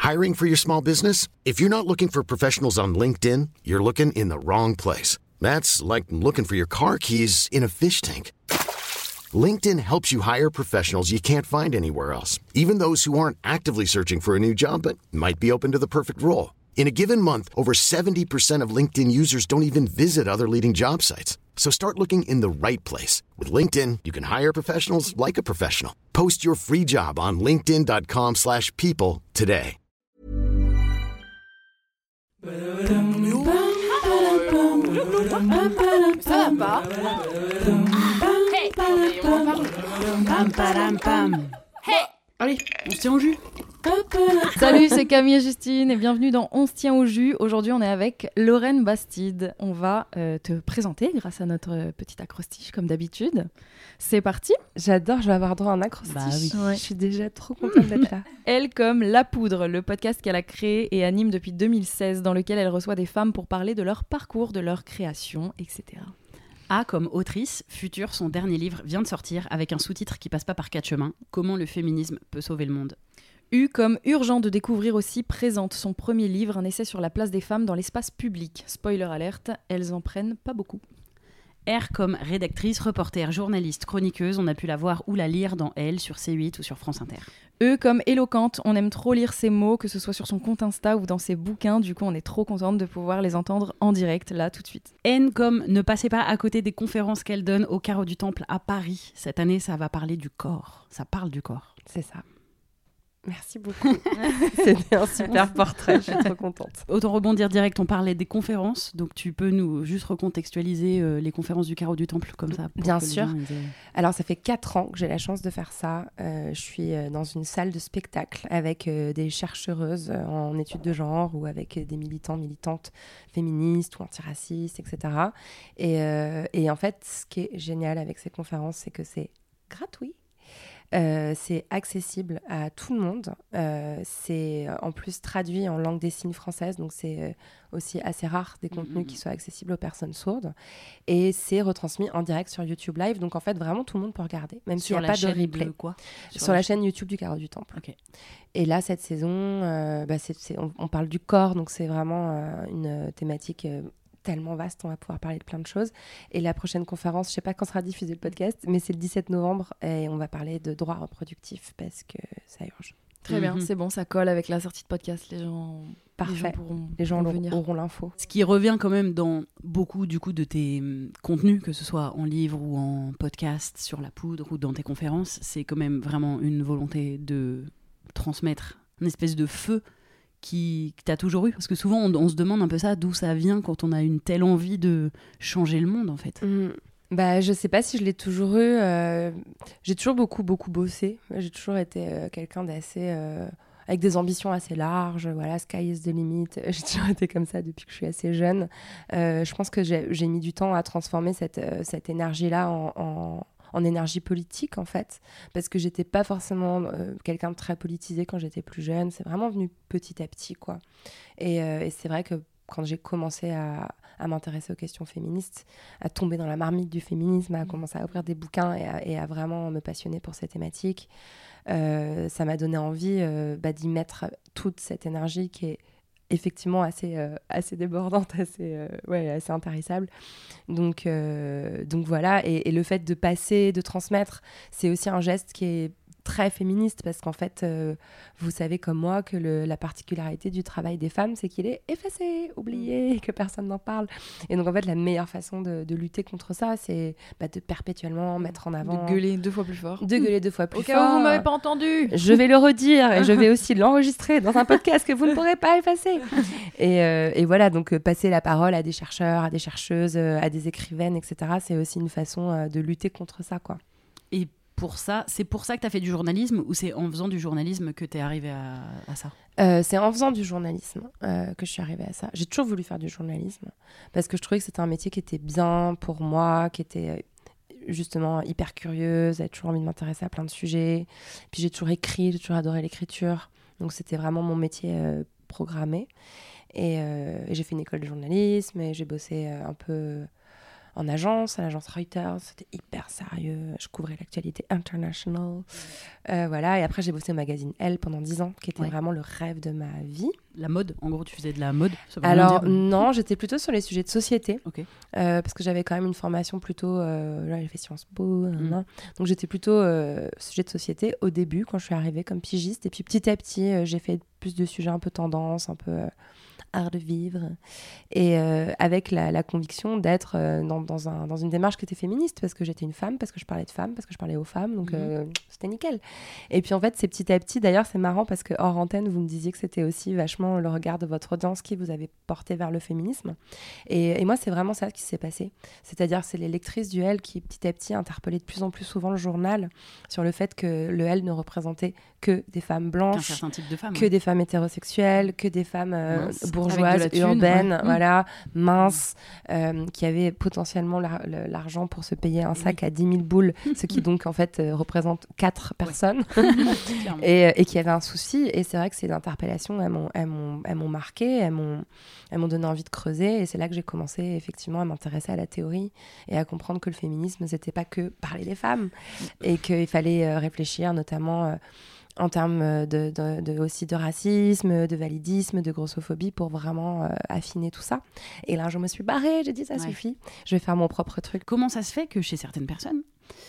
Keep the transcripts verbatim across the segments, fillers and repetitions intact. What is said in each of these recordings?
Hiring for your small business? If you're not looking for professionals on LinkedIn, you're looking in the wrong place. That's like looking for your car keys in a fish tank. LinkedIn helps you hire professionals you can't find anywhere else, even those who aren't actively searching for a new job but might be open to the perfect role. In a given month, over seventy percent of LinkedIn users don't even visit other leading job sites. So start looking in the right place. With LinkedIn, you can hire professionals like a professional. Post your free job on linkedin dot com slash people today. Ça va pas? Hey! Hey! Allez, on se tient au jus. Salut, c'est Camille et Justine et bienvenue dans On se tient au jus. Aujourd'hui, on est avec Lorraine Bastide. On va euh, te présenter grâce à notre euh, petit acrostiche, comme d'habitude. C'est parti. J'adore, je vais avoir droit à un acrostiche. Bah oui. Ouais. Je suis déjà trop contente d'être là. Elle comme La Poudre, le podcast qu'elle a créé et anime depuis deux mille seize, dans lequel elle reçoit des femmes pour parler de leur parcours, de leur création, et cetera. A comme autrice, Futur, son dernier livre, vient de sortir avec un sous-titre qui passe pas par quatre chemins. Comment le féminisme peut sauver le monde. U comme urgent de découvrir aussi, présente son premier livre, un essai sur la place des femmes dans l'espace public. Spoiler alerte, elles en prennent pas beaucoup. R comme rédactrice, reporter, journaliste, chroniqueuse, on a pu la voir ou la lire dans Elle sur C huit ou sur France Inter. E comme éloquente, on aime trop lire ses mots, que ce soit sur son compte Insta ou dans ses bouquins, du coup on est trop contente de pouvoir les entendre en direct, là, tout de suite. N comme ne passez pas à côté des conférences qu'elle donne au Carreau du Temple à Paris. Cette année, ça va parler du corps, ça parle du corps. C'est ça. Merci beaucoup. C'était un super portrait, je suis trop contente. Autant rebondir direct, on parlait des conférences, donc tu peux nous juste recontextualiser euh, les conférences du Carreau du Temple comme ça. Bien sûr. Gens, ils... Alors ça fait quatre ans que j'ai la chance de faire ça. Euh, je suis dans une salle de spectacle avec euh, des chercheuses en études de genre ou avec des militants, militantes féministes ou antiracistes, et cetera. Et, euh, et en fait, ce qui est génial avec ces conférences, c'est que c'est gratuit. Euh, c'est accessible à tout le monde. Euh, c'est en plus traduit en langue des signes française, donc c'est euh, aussi assez rare des contenus mmh. qui soient accessibles aux personnes sourdes. Et c'est retransmis en direct sur YouTube Live, donc en fait vraiment tout le monde peut regarder, même s'il n'y a pas de replay. De quoi sur, sur la, la chaîne YouTube du Carreau du Temple. Okay. Et là cette saison, euh, bah, c'est, c'est, on, on parle du corps, donc c'est vraiment euh, une thématique euh, tellement vaste, on va pouvoir parler de plein de choses. Et la prochaine conférence, je ne sais pas quand sera diffusé le podcast, mais c'est le dix-sept novembre et on va parler de droits reproductifs parce que ça urge. Très bien, mm-hmm. C'est bon, ça colle avec la sortie de podcast. Les gens, Parfait. Les gens, pourront, les gens pourront venir. auront l'info. Ce qui revient quand même dans beaucoup du coup de tes hum, contenus, que ce soit en livre ou en podcast, sur la poudre ou dans tes conférences, c'est quand même vraiment une volonté de transmettre une espèce de feu qui que t'as toujours eu, parce que souvent on, on se demande un peu ça, d'où ça vient quand on a une telle envie de changer le monde en fait. Mmh. Bah, je sais pas si je l'ai toujours eu. Euh, j'ai toujours beaucoup beaucoup bossé. J'ai toujours été euh, quelqu'un d'assez euh, avec des ambitions assez larges. Voilà, sky is the limit. J'ai toujours été comme ça depuis que je suis assez jeune. Euh, je pense que j'ai, j'ai mis du temps à transformer cette euh, cette énergie-là en, en en énergie politique en fait, parce que j'étais pas forcément euh, quelqu'un de très politisé quand j'étais plus jeune. C'est vraiment venu petit à petit quoi. Et, euh, et c'est vrai que quand j'ai commencé à, à m'intéresser aux questions féministes, à tomber dans la marmite du féminisme, à commencer à ouvrir des bouquins et à, et à vraiment me passionner pour ces thématiques, euh, ça m'a donné envie euh, bah, d'y mettre toute cette énergie qui est effectivement assez, euh, assez débordante, assez, euh, ouais, assez intarissable. Donc, euh, donc voilà, et, et le fait de passer, de transmettre, c'est aussi un geste qui est très féministe, parce qu'en fait, euh, vous savez comme moi que le, la particularité du travail des femmes, c'est qu'il est effacé, oublié, que personne n'en parle. Et donc en fait, la meilleure façon de, de lutter contre ça, c'est bah, de perpétuellement mettre en avant... De gueuler deux fois plus fort. De gueuler deux fois plus Au fort. Au cas où vous m'avez pas entendu. Je vais le redire, et je vais aussi l'enregistrer dans un podcast que vous ne pourrez pas effacer. Et, euh, et voilà, donc euh, passer la parole à des chercheurs, à des chercheuses, euh, à des écrivaines, et cetera, c'est aussi une façon euh, de lutter contre ça, quoi. Et pour ça, c'est pour ça que tu as fait du journalisme, ou c'est en faisant du journalisme que tu es arrivée à, à ça ? euh, C'est en faisant du journalisme euh, que je suis arrivée à ça. J'ai toujours voulu faire du journalisme parce que je trouvais que c'était un métier qui était bien pour moi, qui était justement hyper curieuse, j'avais toujours envie de m'intéresser à plein de sujets. Puis j'ai toujours écrit, j'ai toujours adoré l'écriture. Donc c'était vraiment mon métier euh, programmé. Et, euh, et j'ai fait une école de journalisme et j'ai bossé euh, un peu... en agence, à l'agence Reuters. C'était hyper sérieux. Je couvrais l'actualité international. Euh, voilà. Et après, j'ai bossé au magazine Elle pendant dix ans, qui était Ouais. vraiment le rêve de ma vie. La mode, en gros, tu faisais de la mode. Ça veut rien Alors, dire. non, j'étais plutôt sur les sujets de société. Ok. Euh, parce que j'avais quand même une formation plutôt... Euh, là, j'ai fait Sciences Po. nan, Mm. nan. Donc, j'étais plutôt euh, sujet de société au début, quand je suis arrivée comme pigiste. Et puis, petit à petit, euh, j'ai fait plus de sujets un peu tendance, un peu euh, art de vivre. Et euh, avec la, la conviction d'être euh, dans, dans, un, dans une démarche qui était féministe, parce que j'étais une femme, parce que je parlais de femmes, parce que je parlais aux femmes. Donc, Mhm. euh, c'était nickel. Et puis, en fait, c'est petit à petit. D'ailleurs, c'est marrant parce que hors antenne, vous me disiez que c'était aussi vachement le regard de votre audience qui vous avait porté vers le féminisme. Et, et moi, c'est vraiment ça qui s'est passé. C'est-à-dire, c'est les lectrices du L qui, petit à petit, interpellaient de plus en plus souvent le journal sur le fait que le L ne représentait que des femmes Qu'un blanches, certain type de femme. que ouais. des femmes hétérosexuelles, que des femmes euh, Minces, avec bourgeoises, de la thune, urbaines, ouais. voilà, minces, euh, qui avaient potentiellement la- le- l'argent pour se payer un sac à dix mille boules, ce qui donc en fait euh, représente quatre personnes, Clairement. et, euh, et qui avaient un souci. Et c'est vrai que ces interpellations, elles m'ont, elles m'ont, elles m'ont marqué, elles m'ont, elles m'ont donné envie de creuser. Et c'est là que j'ai commencé effectivement à m'intéresser à la théorie et à comprendre que le féminisme, c'était pas que parler des femmes, et qu'il fallait euh, réfléchir notamment euh, en termes de, de, de- aussi de racisme, de validisme, de grossophobie, pour vraiment euh, affiner tout ça. Et là, je me suis barrée, j'ai dit ça Ouais. suffit, je vais faire mon propre truc. Comment ça se fait que chez certaines personnes,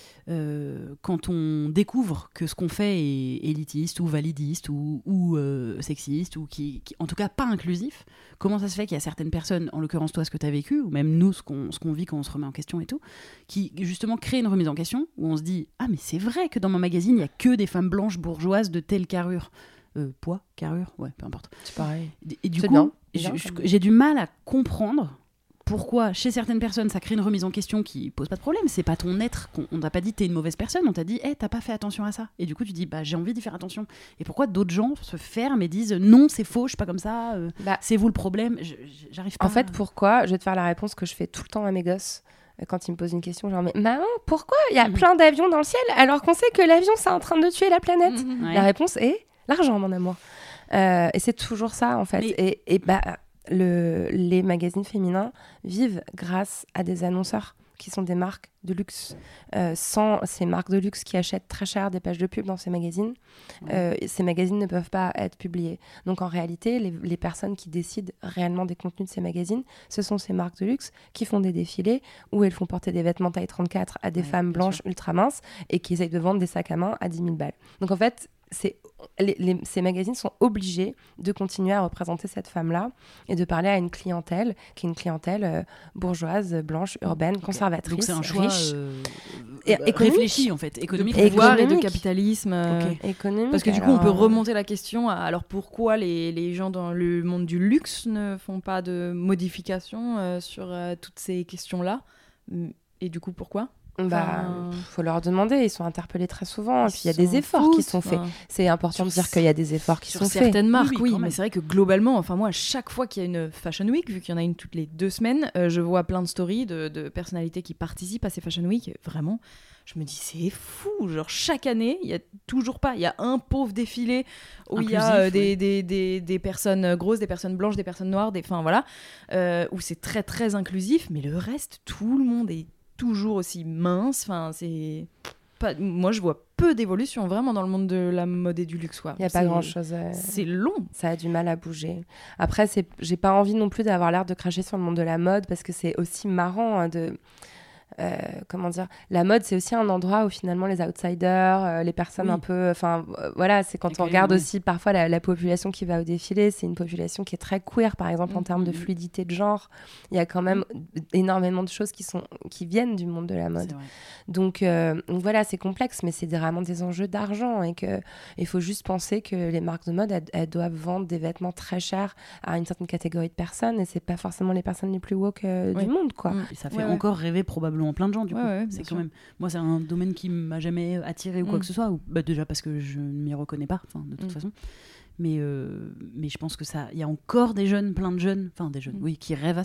euh, quand on découvre que ce qu'on fait est élitiste ou validiste ou, ou, euh, sexiste ou qui, qui- en tout cas pas inclusif, comment ça se fait qu'il y a certaines personnes, en l'occurrence toi ce que tu as vécu, ou même nous ce qu'on, ce qu'on vit quand on se remet en question et tout, qui justement créent une remise en question où on se dit « Ah mais c'est vrai que dans mon magazine il n'y a que des femmes blanches bourgeoises de telle carrure. Euh, poids, carrure, ouais, peu importe. C'est pareil. Et, et du C'est coup, bien, je- bien, je- comme- j'ai du mal à comprendre pourquoi chez certaines personnes ça crée une remise en question qui pose pas de problème. C'est pas ton être. qu'on- On t'a pas dit t'es une mauvaise personne, on t'a dit hey, t'as pas fait attention à ça. Et du coup tu dis bah j'ai envie d'y faire attention. Et pourquoi d'autres gens se ferment et disent non c'est faux, je suis pas comme ça, euh, Bah, c'est vous le problème. Je- je- J'arrive pas. en fait, pourquoi Je vais te faire la réponse que je fais tout le temps à mes gosses euh, quand ils me posent une question, genre mais maman, pourquoi il y a Mhm. plein d'avions dans le ciel alors qu'on sait que l'avion c'est en train de tuer la planète? Ouais. La réponse est l'argent, mon amour. Euh, et c'est toujours ça, en fait. Mais- Et, et bah, le, les magazines féminins vivent grâce à des annonceurs qui sont des marques de luxe. Euh, sans ces marques de luxe qui achètent très cher des pages de pub dans ces magazines, euh, ces magazines ne peuvent pas être publiés. Donc en réalité, les, les personnes qui décident réellement des contenus de ces magazines, ce sont ces marques de luxe qui font des défilés où elles font porter des vêtements taille trente-quatre à des Ouais, femmes bien blanches sûr. ultra minces et qui essayent de vendre des sacs à main à dix mille balles. Donc en fait, c'est, les, les- ces magazines sont obligés de continuer à représenter cette femme-là et de parler à une clientèle qui est une clientèle euh, bourgeoise, blanche, urbaine, conservatrice, Donc c'est un choix riche, euh, Et euh, économique. réfléchi en fait, économique. de pouvoir et de économique. capitalisme. euh, Ok. économique. Parce que du coup, on peut alors, euh, remonter la question à alors pourquoi les, les gens dans le monde du luxe ne font pas de modifications euh, sur euh, toutes ces questions-là. Et du coup, pourquoi Bah, Enfin, pff, faut leur demander, ils sont interpellés très souvent. Et puis il y a ils des s'en efforts qui foutent, sont faits. enfin. C'est important de Sur dire qu'il y a des efforts qui Sur sont faits. certaines marques, Oui, oui, oui, quand mais même. c'est vrai que globalement, enfin moi, à chaque fois qu'il y a une Fashion Week, vu qu'il y en a une toutes les deux semaines, euh, je vois plein de stories de, de personnalités qui participent à ces Fashion Week. Et vraiment, je me dis, c'est fou. Genre, chaque année, il y a toujours pas. Il y a un pauvre défilé où il y a Inclusif, euh, des, oui. des, des, des personnes grosses, des personnes blanches, des personnes noires, des, enfin voilà, euh, où c'est très très inclusif. Mais le reste, tout le monde est toujours aussi mince. Enfin, c'est. Pas... Moi, je vois peu d'évolution vraiment dans le monde de la mode et du luxe. Quoi. Il n'y a pas C'est- grand-chose. euh, C'est long. Ça a du mal à bouger. Après, c'est... j'ai pas envie non plus d'avoir l'air de cracher sur le monde de la mode parce que c'est aussi marrant hein, de. Euh, comment dire, la mode c'est aussi un endroit où finalement les outsiders, euh, les personnes Oui. un peu, enfin euh, voilà, c'est quand Et on que- regarde ouais. aussi parfois la, la population qui va au défilé, c'est une population qui est très queer par exemple en Mhm. termes de fluidité de genre. Il y a quand même énormément de choses qui sont qui viennent du monde de la mode. C'est vrai. Donc, euh, donc voilà, c'est complexe, mais c'est des- vraiment des enjeux d'argent et que il faut juste penser que les marques de mode elles, elles doivent vendre des vêtements très chers à une certaine catégorie de personnes et c'est pas forcément les personnes les plus woke euh, Oui. du monde quoi. Mm. Et ça fait Ouais, ouais. encore rêver probablement plein de gens du Ouais, coup. ouais, bien c'est sûr. quand même. Moi, c'est un domaine qui m'a jamais attiré ou quoi Mm. que ce soit. Ou... Bah, déjà parce que je ne m'y reconnais pas, enfin, de toute Mm. façon. Mais, euh, mais je pense que ça, il y a encore des jeunes, plein de jeunes, enfin des jeunes, Mm. oui, qui rêvent à ça.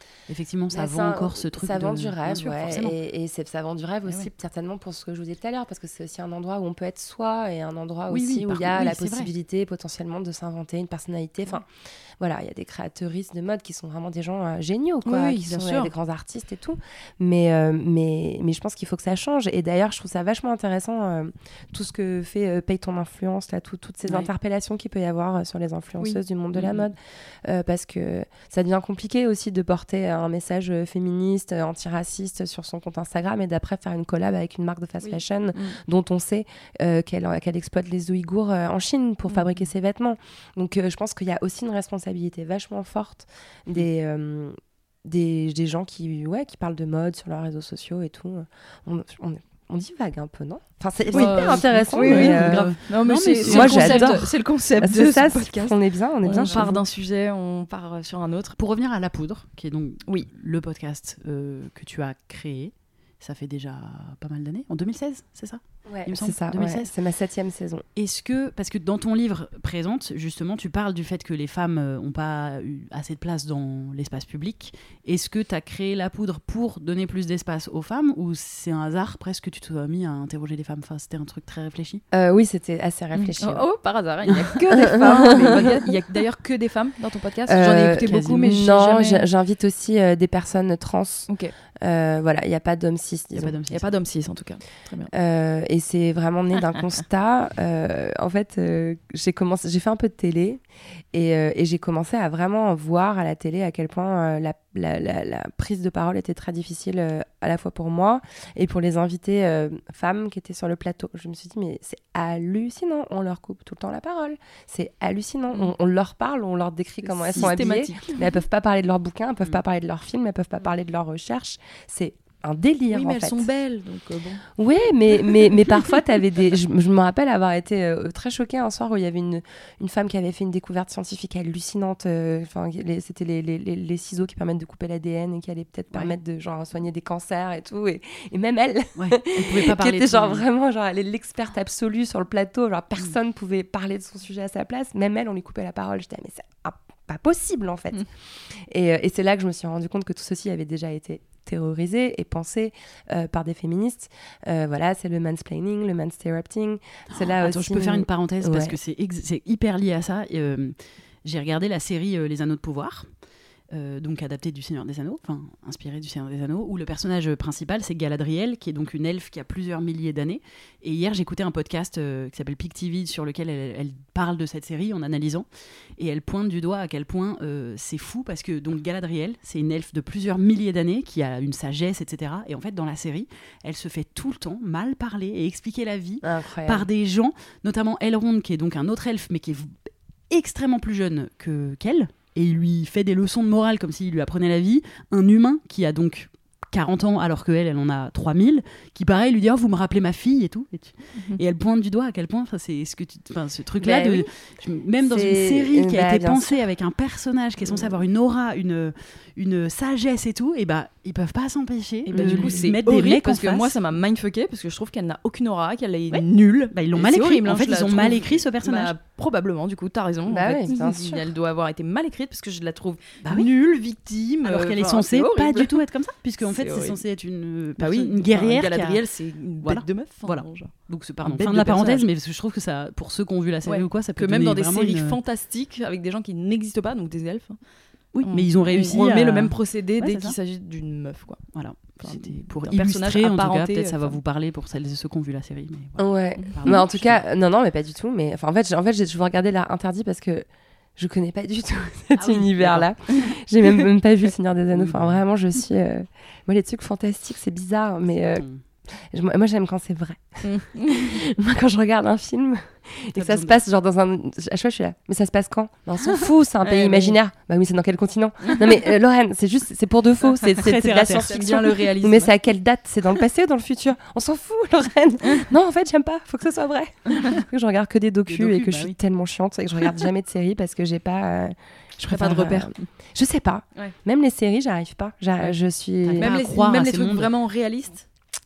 Effectivement, ça Bah, vend ça- encore ce truc Ça de... vend du Bien rêve, sûr, ouais. forcément. Et, et c'est, ça vend du rêve Eh aussi, ouais. certainement pour ce que je vous disais tout à l'heure, parce que c'est aussi un endroit où on peut être soi et un endroit Oui, aussi oui, où par il y a contre, oui, la c'est vrai. possibilité potentiellement de s'inventer une personnalité. Enfin, voilà, il y a des créateuristes de mode qui sont vraiment des gens euh, géniaux, quoi, Oui, oui, qui bien sont sûr. euh, des grands artistes et tout. Mais, euh, mais, mais je pense qu'il faut que ça change. Et d'ailleurs, je trouve ça vachement intéressant, euh, tout ce que fait euh, Paye ton influence, là, tout- toutes ces Ouais. interpellations qu'il peut y avoir euh, sur les influenceuses Oui. du monde de la Mhm. mode. Euh, parce que ça devient compliqué aussi de porter un message euh, féministe, euh, antiraciste sur son compte Instagram et d'après faire une collab avec une marque de fast Oui. fashion Mm. dont on sait euh, qu'elle, qu'elle exploite les Ouïghours euh, en Chine pour Mm. fabriquer ses vêtements. Donc euh, je pense qu'il y a aussi une responsabilité vachement forte des, euh, des, des gens qui, ouais, qui parlent de mode sur leurs réseaux sociaux et tout. On, on, on divague un peu, non? Enfin, c'est, c'est Oui. hyper intéressant. Oui, mais, oui, euh, grave. Non, mais non, c'est, mais c'est moi, le concept, j'adore. c'est le concept c'est de ça, ce podcast. on est bien, on est bien On chez part vous. d'un sujet, on part sur un autre. Pour revenir à La Poudre, qui est donc Oui. le podcast euh, que tu as créé, ça fait déjà pas mal d'années, en deux mille seize, c'est ça? Ouais, il me c'est semble, ça, deux mille seize. ouais, c'est ma septième saison. Est-ce que, parce que dans ton livre présente, justement, tu parles du fait que les femmes n'ont pas eu assez de place dans l'espace public. Est-ce que tu as créé La Poudre pour donner plus d'espace aux femmes ou c'est un hasard presque que tu te sois mis à interroger les femmes? Enfin, c'était un truc très réfléchi. Euh, oui, c'était assez réfléchi. Oh, ouais. oh, par hasard, il n'y a que des femmes. dans le podcast. Il y a d'ailleurs que des femmes dans ton podcast. J'en ai Euh, écouté quasiment. beaucoup, mais j'ai non, jamais... j'ai- j'invite aussi euh, des personnes trans. Ok. Euh, voilà, il n'y a pas d'hommes cis, Il n'y a disons. pas d'homme Il n'y a pas d'homme cis en tout cas. Très bien. Euh, et c'est vraiment né d'un constat. Euh, en fait, euh, j'ai commencé, j'ai fait un peu de télé et, euh, et j'ai commencé à vraiment voir à la télé à quel point euh, la, la, la, la prise de parole était très difficile euh, à la fois pour moi et pour les invités euh, femmes qui étaient sur le plateau. Je me suis dit, mais c'est hallucinant, on leur coupe tout le temps la parole. C'est hallucinant. On, on leur parle, on leur décrit comment elles sont habillées, Systématique. mais elles peuvent pas parler de leurs bouquins, elles peuvent Mm. pas parler de leurs films, elles peuvent pas parler de leurs recherches. C'est un délire, Oui, en mais elles fait. sont belles, donc euh, bon. Oui, mais, mais, mais parfois, t'avais des... je, je me rappelle avoir été euh, très choquée un soir où il y avait une, une femme qui avait fait une découverte scientifique hallucinante. euh, Enfin, les- c'était les, les, les, les ciseaux qui permettent de couper l'A D N et qui allaient peut-être Ouais. permettre de genre, soigner des cancers et tout. Et, et même elle, Ouais, elle pouvait pas qui parler était de genre son- vraiment, genre, elle est l'experte absolue sur le plateau. Genre, personne pouvait parler de son sujet à sa place. Même elle, on lui coupait la parole. J'étais, ah, mais c'est ah, pas possible, en fait. Mm. Et, euh, et c'est là que je me suis rendu compte que tout ceci avait déjà été théorisé et pensé euh, par des féministes. Euh, voilà, c'est le mansplaining, le mansterrupting. C'est là Attends, aussi... je peux faire une parenthèse parce Ouais. que c'est, ex- c'est hyper lié à ça. Et, euh, j'ai regardé la série euh, Les Anneaux de Pouvoir, euh, donc adaptée du Seigneur des Anneaux, enfin inspirée du Seigneur des Anneaux, où le personnage principal c'est Galadriel, qui est donc une elfe qui a plusieurs milliers d'années. Et hier j'écoutais un podcast euh, qui s'appelle Pic T V sur lequel elle, elle parle de cette série en analysant, et elle pointe du doigt à quel point euh, c'est fou parce que donc Galadriel c'est une elfe de plusieurs milliers d'années qui a une sagesse, et cetera. Et en fait dans la série elle se fait tout le temps mal parler et expliquer la vie Incroyable. par des gens, notamment Elrond, qui est donc un autre elfe, mais qui est v- extrêmement plus jeune que, qu'elle, et il lui fait des leçons de morale comme s'il lui apprenait la vie. Un humain qui a donc quarante ans, alors qu'elle, elle en a trois mille, qui pareil lui dit « Oh, vous me rappelez ma fille » et tout. Et, tu- Mhm. et elle pointe du doigt à quel point, enfin, c'est ce que tu, enfin, ce truc-là, Bah de, oui. je- même dans une C'est- série qui a bah, été bien pensée avec un personnage qui est censé avoir une aura, une, une sagesse et tout, et bah, ils peuvent pas s'empêcher Et bah, de du coup, lui c'est mettre des horrible mecs parce en que face. moi, ça m'a mindfucké parce que je trouve qu'elle n'a aucune aura, qu'elle est Ouais. nulle. Bah, ils l'ont Et mal c'est écrit. horrible, hein, En fait, je la ils ont trouve- mal écrit ce personnage. Bah, probablement, du coup, t'as raison. Bah en oui, fait. bien sûr. Elle doit avoir été mal écrite parce que je la trouve Bah oui. nulle, victime. Alors euh, qu'elle est enfin, censée c'est pas horrible. du tout être comme ça, puisque en C'est fait c'est horrible. censé être une, Bah oui, personne- une guerrière. Enfin, qui a- Galadriel, c'est une Voilà. bête de meuf. enfin, Voilà. genre. Donc c'est pardon, Un bête fin de de la parenthèse, personnage. mais parce que je trouve que ça, pour ceux qui ont vu la série Ouais. ou quoi, ça peut Que même donner dans des vraiment séries une- fantastiques avec des gens qui n'existent pas, donc des elfes. Oui, on- mais ils ont réussi. On remet à- le même procédé Ouais, dès c'est qu'il ça. s'agit d'une meuf, quoi. Voilà. Enfin, C'était pour d'un personnage illustrer en tout cas. apparenté, Peut-être ça va enfin. vous parler pour celles et ceux qui ont vu la série. Mais voilà. Ouais. Pardon, Mais en je tout suis- cas, non, non, mais pas du tout. Mais enfin, en fait, j'ai- en fait, j'ai- je veux regarder là interdit parce que je connais pas du tout cet Ah oui, univers-là. J'ai même, même pas vu Le Seigneur des Anneaux. Oui, Enfin, bah. vraiment, je suis. euh, Moi, les trucs fantastiques, c'est bizarre, mais euh, Ton- je- moi, j'aime quand c'est vrai. Mm. Moi, quand je regarde un film et que T'as ça besoin se de- passe genre dans un. À chaque fois, je suis là. Mais ça se passe quand? Mais on s'en fout, c'est un Ouais, pays oui. imaginaire. Bah oui, c'est dans quel continent? Non, mais euh, Lorraine, c'est juste, c'est pour de faux. C'est c'est- Très c'est de terre la à terre. J'aime science-fiction. bien le réalisme. Mais c'est à quelle date? C'est dans le passé ou dans le futur? On s'en fout, Lorraine. Non, en fait, j'aime pas. Faut que ce soit vrai. que je regarde que des docus, Des docus, et que bah je suis oui. tellement chiante et que je regarde jamais de séries parce que j'ai pas. euh, je T'as pas de préfère, repères. euh, Je sais pas. Ouais. même les séries, j'arrive pas. J'a- Ouais. Je suis. T'arrives Même à les, croire même à les ces trucs mondes. vraiment réalistes.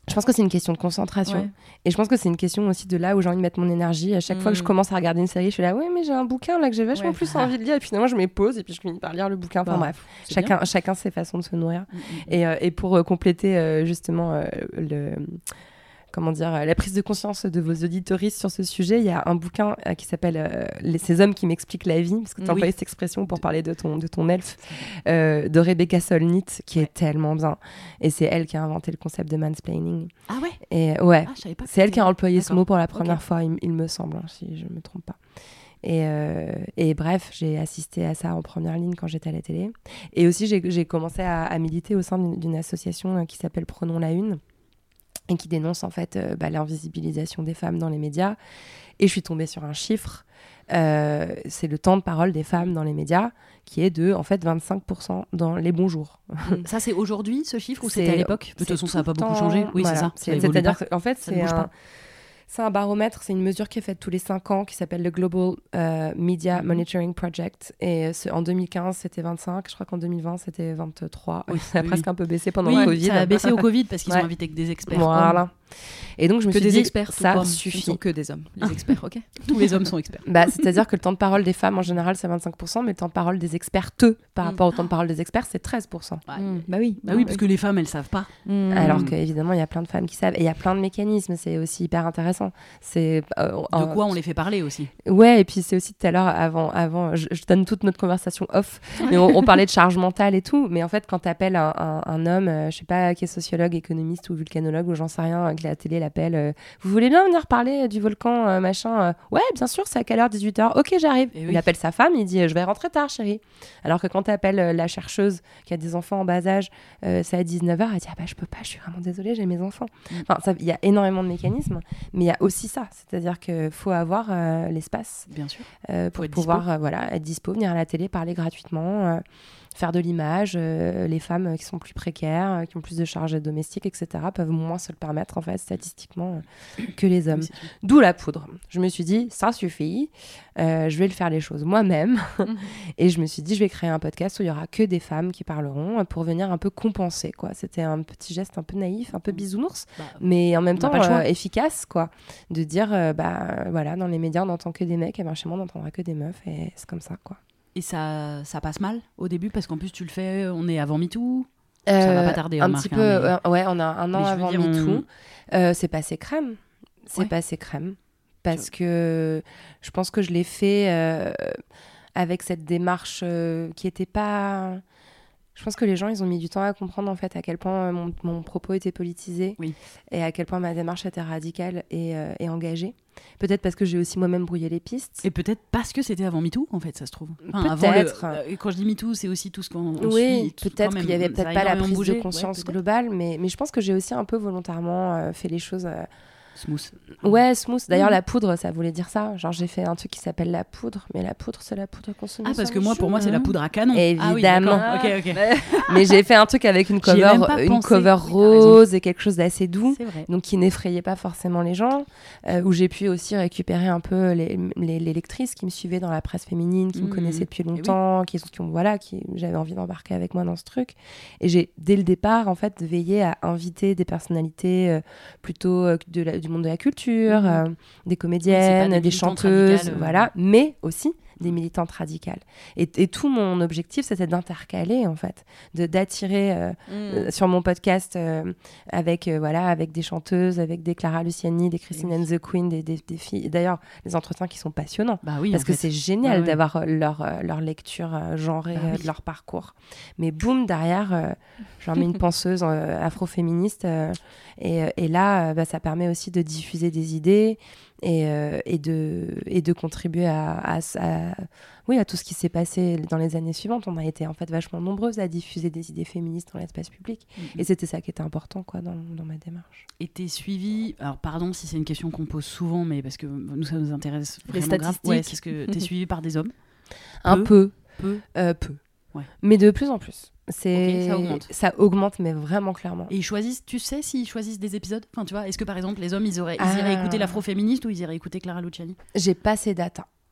Je pense que c'est une question de concentration. Ouais. Et je pense que c'est une question aussi de là où j'ai envie de mettre mon énergie. À chaque Mm. fois que je commence à regarder une série, je suis là, ouais, mais j'ai un bouquin là que j'ai vachement Ouais. plus envie de lire. Et puis finalement, je me pose et puis je finis par lire le bouquin. Enfin Bah, bref, c'est chacun, chacun ses façons de se nourrir. bien. Mm, mm. Et, euh, et pour euh, compléter euh, justement euh, le, comment dire, euh, la prise de conscience de vos auditoristes sur ce sujet, il y a un bouquin euh, qui s'appelle euh, les, Ces hommes qui m'expliquent la vie, parce que tu as Oui. employé cette expression pour parler de ton, de ton elfe, euh, de Rebecca Solnit, qui Ouais. est tellement bien. Et c'est elle qui a inventé le concept de mansplaining. Ah ouais. Et ouais, Ah, je savais pas. que c'est elle qui a c'était- employé ce D'accord. mot pour la première Ok. fois, il, il me semble, hein, si je ne me trompe pas. Et, euh, et bref, j'ai assisté à ça en première ligne quand j'étais à la télé. Et aussi, j'ai, j'ai commencé à, à militer au sein d'une, d'une association euh, qui s'appelle Prenons la Une et qui dénonce en fait euh, bah, l'invisibilisation des femmes dans les médias. Et je suis tombée sur un chiffre, euh, c'est le temps de parole des femmes dans les médias qui est de en fait vingt-cinq pour cent dans les bons jours. Ça, c'est aujourd'hui ce chiffre ou C'est- c'était à l'époque? De toute c'est façon, ça n'a tout pas le beaucoup temps- changé. Oui, voilà. c'est ça. C'est- ça évolue C'est-à-dire pas. qu'en fait, Ça ne c'est bouge un, pas. c'est un baromètre, c'est une mesure qui est faite tous les cinq ans qui s'appelle le Global euh, Media Mhm. Monitoring Project. Et euh, c'est- en deux mille quinze, c'était vingt-cinq. Je crois qu'en deux mille vingt, c'était vingt-trois. Oui, ça a oui, presque oui. un peu baissé pendant Oui, le Covid. ça a baissé au Covid parce qu'ils Ouais. ont invité que des experts. Voilà. Et donc, je me Que suis des dit, experts, tout ça comme. Ce ne suffit. sont que des hommes, les experts, ok. Tous les hommes sont experts. Bah, c'est-à-dire que le temps de parole des femmes, en général, c'est vingt-cinq pour cent, mais le temps de parole des expertes par Mm. rapport au temps de parole des experts, c'est treize pour cent. Ouais. Mm. Bah oui. Bah oui, parce que les femmes, elles savent pas. Mm. Alors qu'évidemment, il y a plein de femmes qui savent. Et il y a plein de mécanismes, c'est aussi hyper intéressant. C'est, euh, De euh, quoi on les fait parler aussi. Ouais, et puis c'est aussi tout à l'heure, avant, avant je, je donne toute notre conversation off, mais on, on parlait de charge mentale et tout. Mais en fait, quand t'appelles un, un, un homme, euh, je sais pas, qui est sociologue, économiste ou vulcanologue, ou j'en sais rien, que la télé l'appelle, euh, vous voulez bien venir parler du volcan, euh, machin euh, ouais, bien sûr, c'est à quelle heure? dix-huit heures. Ok, j'arrive. Et oui. Il appelle sa femme, il dit, euh, je vais rentrer tard, chérie. Alors que quand t'appelles euh, la chercheuse qui a des enfants en bas âge, euh, c'est à dix-neuf heures, elle dit, ah bah, je peux pas, je suis vraiment désolée, j'ai mes enfants. Mm. Enfin, ça- il y a énormément de mécanismes, mais il y a aussi ça, c'est-à-dire qu'il faut avoir euh, l'espace Bien sûr. euh, pour être pouvoir euh, voilà, être dispo, venir à la télé, parler gratuitement, euh, faire de l'image. euh, les femmes euh, qui sont plus précaires, euh, qui ont plus de charges domestiques, et cetera, peuvent moins se le permettre, en fait, statistiquement, euh, que les hommes. Oui, c'est tout. D'où la poudre. Je me suis dit, ça suffit, euh, je vais le faire les choses moi-même. Et je me suis dit, je vais créer un podcast où il y aura que des femmes qui parleront euh, pour venir un peu compenser, quoi. C'était un petit geste un peu naïf, un peu bisounours, Bah, mais en même On n'a temps pas le choix. euh, efficace, quoi, de dire euh, bah voilà, dans les médias on n'entend que des mecs, et ben chez moi on n'entendra que des meufs, et c'est comme ça, quoi. Et ça, ça passe mal au début parce qu'en plus tu le fais, on est avant MeToo. Ça va pas tarder, un remarque, petit hein, peu, mais- euh, ouais, on a un an Mais je veux avant dire, on- MeToo. Euh, c'est passé crème, c'est Ouais. passé crème, parce que je pense que je l'ai fait euh, avec cette démarche euh, qui était pas. Je pense que les gens, ils ont mis du temps à comprendre en fait à quel point euh, mon, mon propos était politisé, Oui. et à quel point ma démarche était radicale et, euh, et engagée. Peut-être parce que j'ai aussi moi-même brouillé les pistes. Et peut-être parce que c'était avant MeToo, en fait, ça se trouve. Enfin, avant le- Peut-être. euh, quand je dis MeToo, c'est aussi tout ce qu'on on Oui, suit, tout- peut-être quand qu'il y même, avait ça a peut-être pas la énormément prise bougé. de Ouais, conscience peut-être. globale, mais, mais je pense que j'ai aussi un peu volontairement euh, fait les choses. euh, Smooth. Ouais, smooth. D'ailleurs, Mhm. la poudre, ça voulait dire ça. Genre, j'ai fait un truc qui s'appelle la poudre, mais la poudre, c'est la poudre consommée. Ah, parce sur que le moi, chou. pour moi, c'est la poudre à canon. Ah oui, Évidemment. d'accord. ok, ok. Mais j'ai fait un truc avec une J'y ai cover, même pas une pensé. cover Oui, t'as raison. rose et quelque chose d'assez doux. C'est vrai. Donc qui n'effrayait pas forcément les gens, euh, où j'ai pu aussi récupérer un peu les, les, les lectrices qui me suivaient dans la presse féminine, qui me Mmh. connaissaient depuis oui. longtemps, qui, qui ont voilà, qui j'avais envie d'embarquer avec moi dans ce truc. Et j'ai dès le départ en fait veillé à inviter des personnalités euh, plutôt euh, de la- du monde de la culture, Mmh. euh, des Oui, c'est comédiennes, pas des des, militantes chanteuses, radicales, euh. voilà, mais aussi des militantes radicales. Et, et tout mon objectif, c'était d'intercaler, en fait, de, d'attirer euh, euh, sur mon podcast euh, avec, euh, voilà, avec des chanteuses, avec des Clara Luciani, des Christine Oui. and the Queen, des, des, des filles. Et d'ailleurs, des entretiens qui sont passionnants. Bah oui, Parce en que fait. c'est génial Ouais, ouais. d'avoir euh, leur, euh, leur lecture euh, genrée Bah euh, oui. de leur parcours. Mais boum, derrière, euh, je leur mets une penseuse euh, afroféministe. euh, et, euh, et là, euh, bah, ça permet aussi de diffuser des idées et, euh, et, de, et de contribuer à, à, à- oui, à tout ce qui s'est passé dans les années suivantes. On a été en fait vachement nombreuses à diffuser des idées féministes dans l'espace public. Mhm. Et c'était ça qui était important, quoi, dans, dans ma démarche. Et t'es suivi, alors pardon si c'est une question qu'on pose souvent, mais parce que nous ça nous intéresse Les vraiment grave. statistiques. Ouais, c'est ce que t'es suivi par des hommes. Un Peu. peu, Peu. euh, peu. Ouais. Mais de plus en plus. C'est... Ok, ça augmente. Ça augmente, mais vraiment clairement. Et ils choisissent, tu sais s'ils choisissent des épisodes. Enfin, tu vois, est-ce que par exemple les hommes ils, auraient, ils Ah. iraient écouter l'afroféministe ou ils iraient écouter Clara Luciani? J'ai pas ces datas.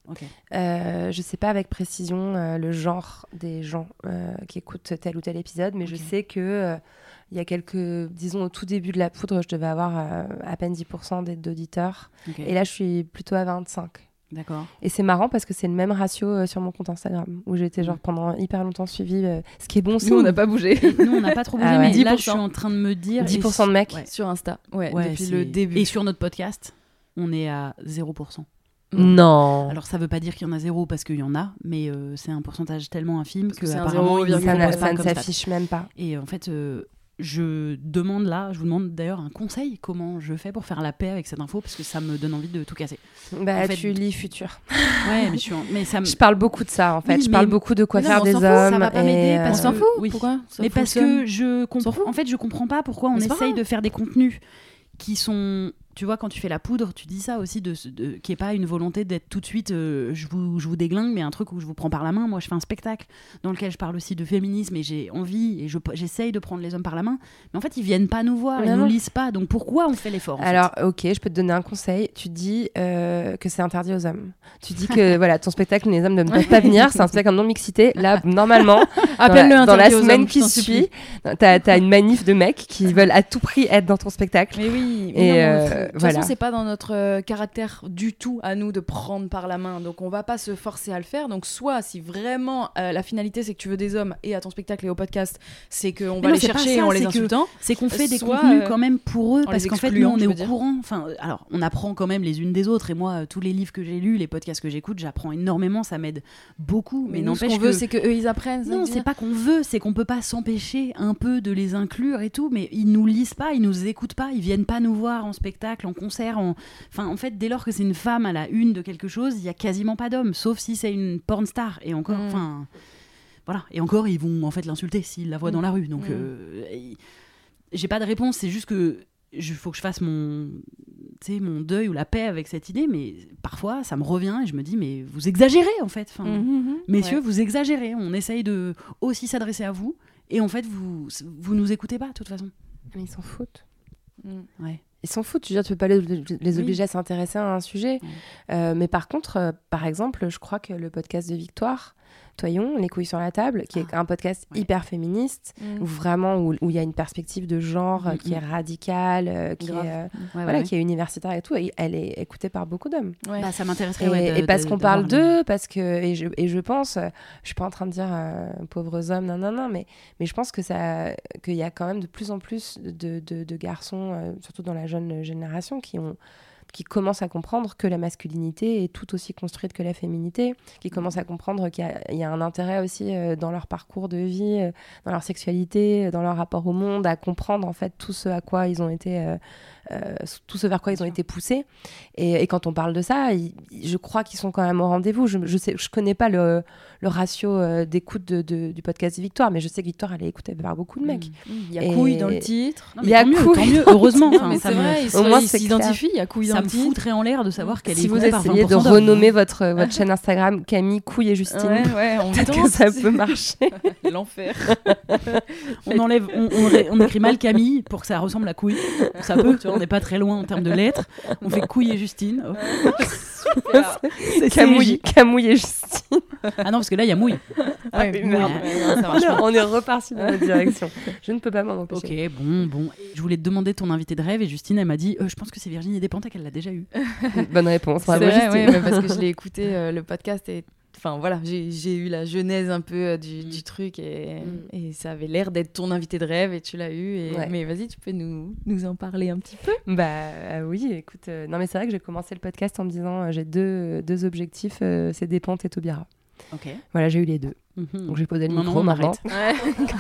Ok. Euh, je sais pas avec précision euh, le genre des gens euh, qui écoutent tel ou tel épisode, mais Ok. je sais que euh, il y a quelques, disons au tout début de la poudre, je devais avoir euh, à peine dix pour cent d'aide d'auditeurs. Ok. Et là, je suis plutôt à vingt-cinq. D'accord. Et c'est marrant parce que c'est le même ratio euh, sur mon compte Instagram, où j'ai été genre Mm. pendant hyper longtemps suivie, euh, ce qui est bon signe. Nous, on n'a pas bougé. Et nous, on n'a pas trop bougé, Ah ouais. mais là, je dix pour cent. suis en train de me dire... dix pour cent de mecs. Ouais. Sur Insta. Ouais, Ouais, depuis c'est- le début. Et sur notre podcast, on est à zéro pour cent. Non. Alors, ça veut pas dire qu'il y en a zéro, parce qu'il y en a, mais euh, c'est un pourcentage tellement infime que que, c'est un apparemment, ils zéro nous ça, le n'a- proposent ça pas ne comme stat. s'affiche même pas. Et en fait, euh, je demande là, je vous demande d'ailleurs un conseil, comment je fais pour faire la paix avec cette info, parce que ça me donne envie de tout casser. Bah, En fait- tu lis Futur. Ouais, mais je suis en- mais ça me... Je parle beaucoup de ça, en fait. Oui, je parle mais- beaucoup de quoi Mais non, faire on des s'en hommes. fout, ça va pas et, m'aider euh, parce On s'en que- fout. oui. Pourquoi ça Mais parce fonctionne que je s'en comprends. fout. En fait, je comprends pas pourquoi on Mais c'est pas essaye grave. de faire des contenus qui sont. Tu vois, quand tu fais la poudre, tu dis ça aussi, de, de, qui est pas une volonté d'être tout de suite, euh, je, vous, je vous déglingue, mais un truc où je vous prends par la main. Moi, je fais un spectacle dans lequel je parle aussi de féminisme et j'ai envie et je, j'essaye de prendre les hommes par la main. Mais en fait, ils viennent pas nous voir, Non, ils non. nous lisent pas. Donc pourquoi on fait l'effort en fait Alors, ok, je peux te donner un conseil. Tu dis euh, que c'est interdit aux hommes. Tu dis que voilà, ton spectacle, les hommes ne peuvent pas venir. C'est un spectacle en non-mixité. Là, normalement, Appelle-le dans la, dans la interdit aux semaine hommes, je qui t'en suit, supplie. t'as as une manif de mecs qui veulent à tout prix être dans ton spectacle. Mais oui, Et, mais non, euh, faut- de toute voilà. façon, c'est pas dans notre euh, caractère du tout à nous de prendre par la main. Donc, on va pas se forcer à le faire. Donc, soit si vraiment euh, la finalité c'est que tu veux des hommes et à ton spectacle et au podcast, c'est qu'on va non, les c'est pas chercher ça, en c'est les que- insultant. C'est qu'on fait des Soit, contenus euh, quand même pour eux, en parce les qu'en fait, nous, excluant, on je est veux au dire. courant. Enfin, alors, on apprend quand même les unes des autres. Et moi, euh, tous les livres que j'ai lus, les podcasts que j'écoute, j'apprends énormément. Ça m'aide beaucoup. Mais, Mais nous, ce n'empêche qu'on veut, que... c'est que eux ils apprennent. ça Non, veut c'est dire. pas qu'on veut, c'est qu'on peut pas s'empêcher un peu de les inclure et tout, mais ils nous lisent pas, ils nous écoutent pas, ils viennent pas nous voir en spectacle, en concert, en... Enfin, en fait, dès lors que c'est une femme à la une de quelque chose, il y a quasiment pas d'hommes, sauf si c'est une porn star. Et encore, Mm. enfin... Voilà. Et encore, ils vont en fait l'insulter s'ils la voient dans la rue. Donc, Mm. euh, et- j'ai pas de réponse, c'est juste que il faut que je fasse mon... tu sais, mon deuil ou la paix avec cette idée, mais parfois, ça me revient et je me dis, mais vous exagérez, en fait. Enfin, Mhm. Messieurs, Ouais. vous exagérez. On essaye de aussi s'adresser à vous. Et en fait, vous vous nous écoutez pas, de toute façon. Mais ils s'en foutent. Mm. Ouais. Ils s'en foutent. Je veux dire, tu peux pas les, les Oui. obliger à s'intéresser à un sujet. Ouais. Euh, mais par contre, euh, par exemple, je crois que le podcast de Victoire, Toyon, Les couilles sur la table, qui est un podcast ouais. hyper féministe, Mm. où vraiment où où il y a une perspective de genre euh, Mm, qui est mm. radicale, euh, qui Grave. est euh, Ouais, voilà, ouais, qui est universitaire et tout. Et elle est écoutée par beaucoup d'hommes. Ouais. Bah, ça m'intéresserait. Et, ouais, de- et parce de- qu'on d'avoir parle le- d'eux, parce que et je, et je pense, euh, je suis pas en train de dire euh, pauvres hommes, non non non, mais mais je pense que ça, qu'il y a quand même de plus en plus de, de, de garçons, euh, surtout dans la jeune génération, qui ont qui commencent à comprendre que la masculinité est tout aussi construite que la féminité, qui commencent à comprendre qu'il y a, il y a un intérêt aussi euh, dans leur parcours de vie, euh, dans leur sexualité, euh, dans leur rapport au monde, à comprendre en fait tout ce à quoi ils ont été, euh, euh, tout ce vers quoi ils ont été poussés. Et, et quand on parle de ça, ils- je crois qu'ils sont quand même au rendez-vous. Je je sais, je connais pas le, le ratio euh, d'écoute de, de- du podcast de Victoire, mais je sais que Victoire elle est écoutée par beaucoup de mecs. Mm. Il y a Et- couille dans le titre. Non, Il mais y a tant mieux, couille. tant mieux, heureusement. Non, Enfin, mais ça c'est me- vrai, ils au moins, ils c'est s'identifient, il y a couille dans ça le me titre. foutrait en l'air de savoir qu'elle est Si vous écoutée par essayez de vingt pour cent d'hommes. renommer votre, votre chaîne Instagram Camille Couille et Justine, Ouais, ouais, on peut-être que tente. ça peut marcher. L'enfer. On enlève, on, on ré- on écrit mal Camille pour que ça ressemble à couille. Ça peut, tu vois, on n'est pas très loin en termes de lettres. On fait couille et Justine. Oh. C'est Camouille, C J. Camouille et Justine. Ah non, parce que là, il y a mouille. Ah oui, oui, merde. merde. Ouais, non, ça marche pas. On est reparti dans notre direction. Je ne peux pas m'en empêcher. Ok, bon, bon. Je voulais te demander ton invité de rêve et Justine, elle m'a dit euh, je pense que c'est Virginie Despentes et qu'elle l'a déjà eu. Bonne réponse. C'est Bravo, vrai, Justine. ouais, mais parce que je l'ai écouté, euh, le podcast, et enfin voilà, j'ai j'ai eu la genèse un peu euh, du, Mm. du truc, et, Mm. et ça avait l'air d'être ton invité de rêve, et tu l'as eu. Et... Ouais. Mais vas-y, tu peux nous, nous en parler un petit peu. Bah euh, oui, écoute. euh, non mais c'est vrai que j'ai commencé le podcast en me disant euh, j'ai deux, deux objectifs, euh, c'est Despentes et Taubira. Ok. Voilà, j'ai eu les deux. Mhm. Donc j'ai posé le Non, micro non, on maintenant. arrête.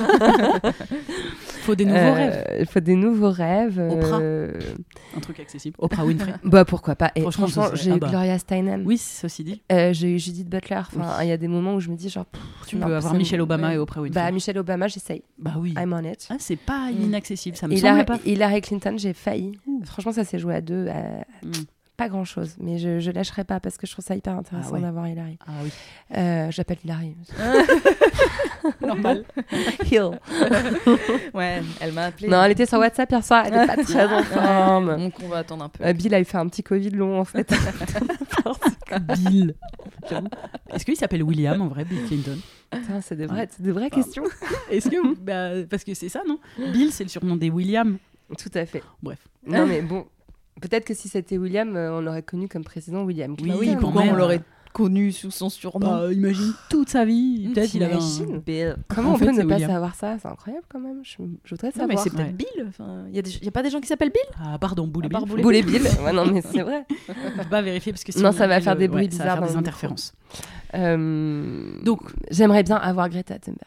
Faut des nouveaux Euh, rêves. Il faut des nouveaux rêves. Oprah. euh, Un truc accessible. Oprah Winfrey. Bah pourquoi pas. Et Franchement, franchement, je sais- j'ai ah eu bah. Gloria Steinem. Oui, ceci dit. Euh, j'ai eu Judith Butler. Enfin, il y a des moments où je me dis genre. pff, Tu non, peux avoir c'est- Michelle Obama ouais. et Oprah Winfrey. Bah Michelle Obama, j'essaye. Bah oui. I'm on it. Ah, c'est pas Mm. inaccessible, ça me Hillary, semble pas. Hillary Clinton, j'ai failli. Ouh. Franchement, ça s'est joué à deux. à- Mm. Pas grand chose, mais je, je lâcherai pas parce que je trouve ça hyper intéressant Ah ouais. d'avoir Hillary. Ah oui. Euh, J'appelle Hillary. Normal. Hill. Ouais, elle m'a appelé. Non, elle était sur WhatsApp hier soir, elle était pas très en forme. Donc on va attendre un peu. Euh, Bill a eu fait un petit Covid long en fait. N'importe Bill. J'avoue. Est-ce qu'il s'appelle William en vrai, Bill Clinton? Putain, c'est des vraies, c'est des vraies Pardon. questions. Est-ce que bah, parce que c'est ça, non? Bill, c'est le surnom des William. Tout à fait. Bref. Non, mais bon, peut-être que si c'était William, euh, on l'aurait connu comme président William Oui, Clinton. oui, quand Pourquoi même. on l'aurait connu sous son surnom? Bah, imagine toute sa vie. Peut-être il avait un. T'imagines Bill. Comment En on fait, peut ne c'est pas William. savoir ça? C'est incroyable quand même. Je, je voudrais Non, mais savoir. c'est peut-être Ouais. Bill. Enfin, il y, a des- y a pas des gens qui s'appellent Bill? Ah, pardon, Boule et À part Bill. Boule et Boulet Bill. Ouais, non, mais c'est vrai. On peut pas vérifier parce que si Non, on ça va met faire le- des bruits ouais, ça va bizarres faire dans des le interférences. Euh, Donc, j'aimerais bien avoir Greta Thunberg.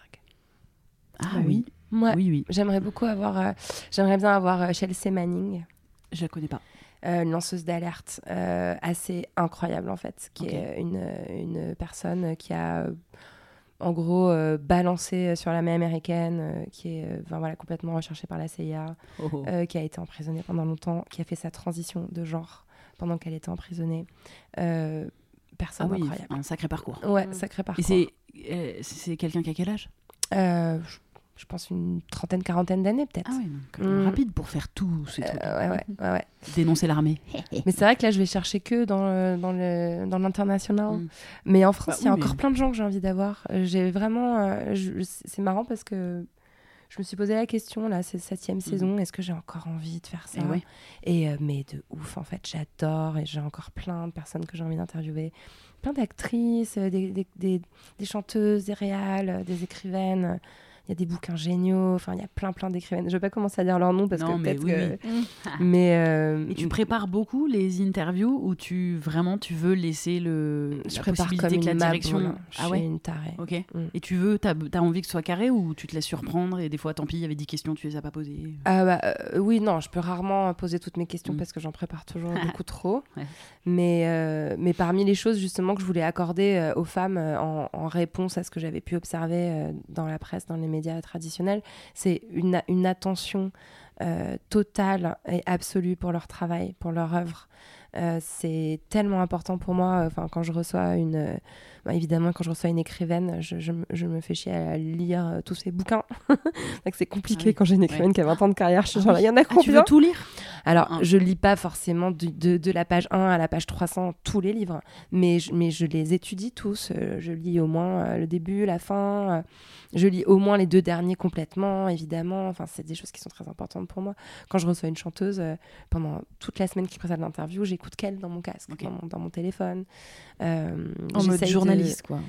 ah oui, Ouais. oui, oui, J'aimerais beaucoup avoir. euh, j'aimerais bien avoir euh, Chelsea Manning. je la connais pas. Euh, une lanceuse d'alerte euh, assez incroyable en fait, qui Ok. est une, une personne qui a euh, en gros euh, balancé sur l'armée américaine, euh, qui est euh, enfin, voilà, complètement recherchée par la C I A, Oh, oh. euh, qui a été emprisonnée pendant longtemps, qui a fait sa transition de genre pendant qu'elle était emprisonnée. Euh, Ah personne oui, incroyable. un sacré parcours. Ouais, Mm. sacré Et parcours. c'est euh, c'est quelqu'un qui a quel âge? Euh, je, je pense une trentaine, quarantaine d'années peut-être. Ah oui, donc quand même Mm. rapide pour faire tous ces trucs. Euh, ouais, ouais, ouais, ouais. Dénoncer l'armée. Mais c'est vrai que là, je vais chercher que dans, le, dans, le, dans l'international. Mm. Mais en France, Bah il y a oui, encore mais- plein de gens que j'ai envie d'avoir. Euh, J'ai vraiment. euh, je- c'est marrant parce que je me suis posé la question, là, c'est septième saison, est-ce que j'ai encore envie de faire ça? Et ouais. Et, euh, mais de ouf, en fait, j'adore. Et j'ai encore plein de personnes que j'ai envie d'interviewer. Plein d'actrices, euh, des, des, des, des chanteuses, des réals, euh, des écrivaines. Il y a des bouquins géniaux. Enfin, il y a plein, plein d'écrivaines. Je vais pas commencer à dire leur nom parce Non, que mais peut-être oui, que. oui. Mais. euh, Et tu prépares beaucoup les interviews ou tu vraiment tu veux laisser le je la prépare possibilité comme que la une direction. maboule. Je Ah suis ouais. une tarée. Ok. Mm. Et tu veux, t'as as envie que ce soit carré ou tu te laisses surprendre et des fois, tant pis, il y avait dix questions, tu les as pas posées. Ah bah, euh, oui, non, je peux rarement poser toutes mes questions Mm. parce que j'en prépare toujours beaucoup trop. Ouais. Mais, euh, mais parmi les choses justement que je voulais accorder euh, aux femmes euh, en, en réponse à ce que j'avais pu observer euh, dans la presse, dans les médias traditionnels, c'est une, une attention euh, totale et absolue pour leur travail, pour leur œuvre. Euh, c'est tellement important pour moi. Enfin, quand je reçois une, euh, bah, évidemment, quand je reçois une écrivaine, je, je, me- je me fais chier à lire euh, tous ses bouquins. Donc c'est compliqué Ah oui. quand j'ai une écrivaine Ouais. qui a vingt ans de carrière. Je suis Ah genre, oui. il y en a Ah, tu combien? veux tout lire? Alors, Un. je lis pas forcément du- de, de la page un à la page trois cents tous les livres, mais je, mais je les étudie tous. Euh, je lis au moins euh, le début, la fin. euh, je lis au moins les deux derniers complètement, évidemment. Enfin, c'est des choses qui sont très importantes pour moi. Quand je reçois une chanteuse, euh, pendant toute la semaine qui précède l'interview, j'écoute qu'elle dans mon casque, Ok. dans, mon, dans mon téléphone. Euh, En mode j'essaye de- journaliste, quoi.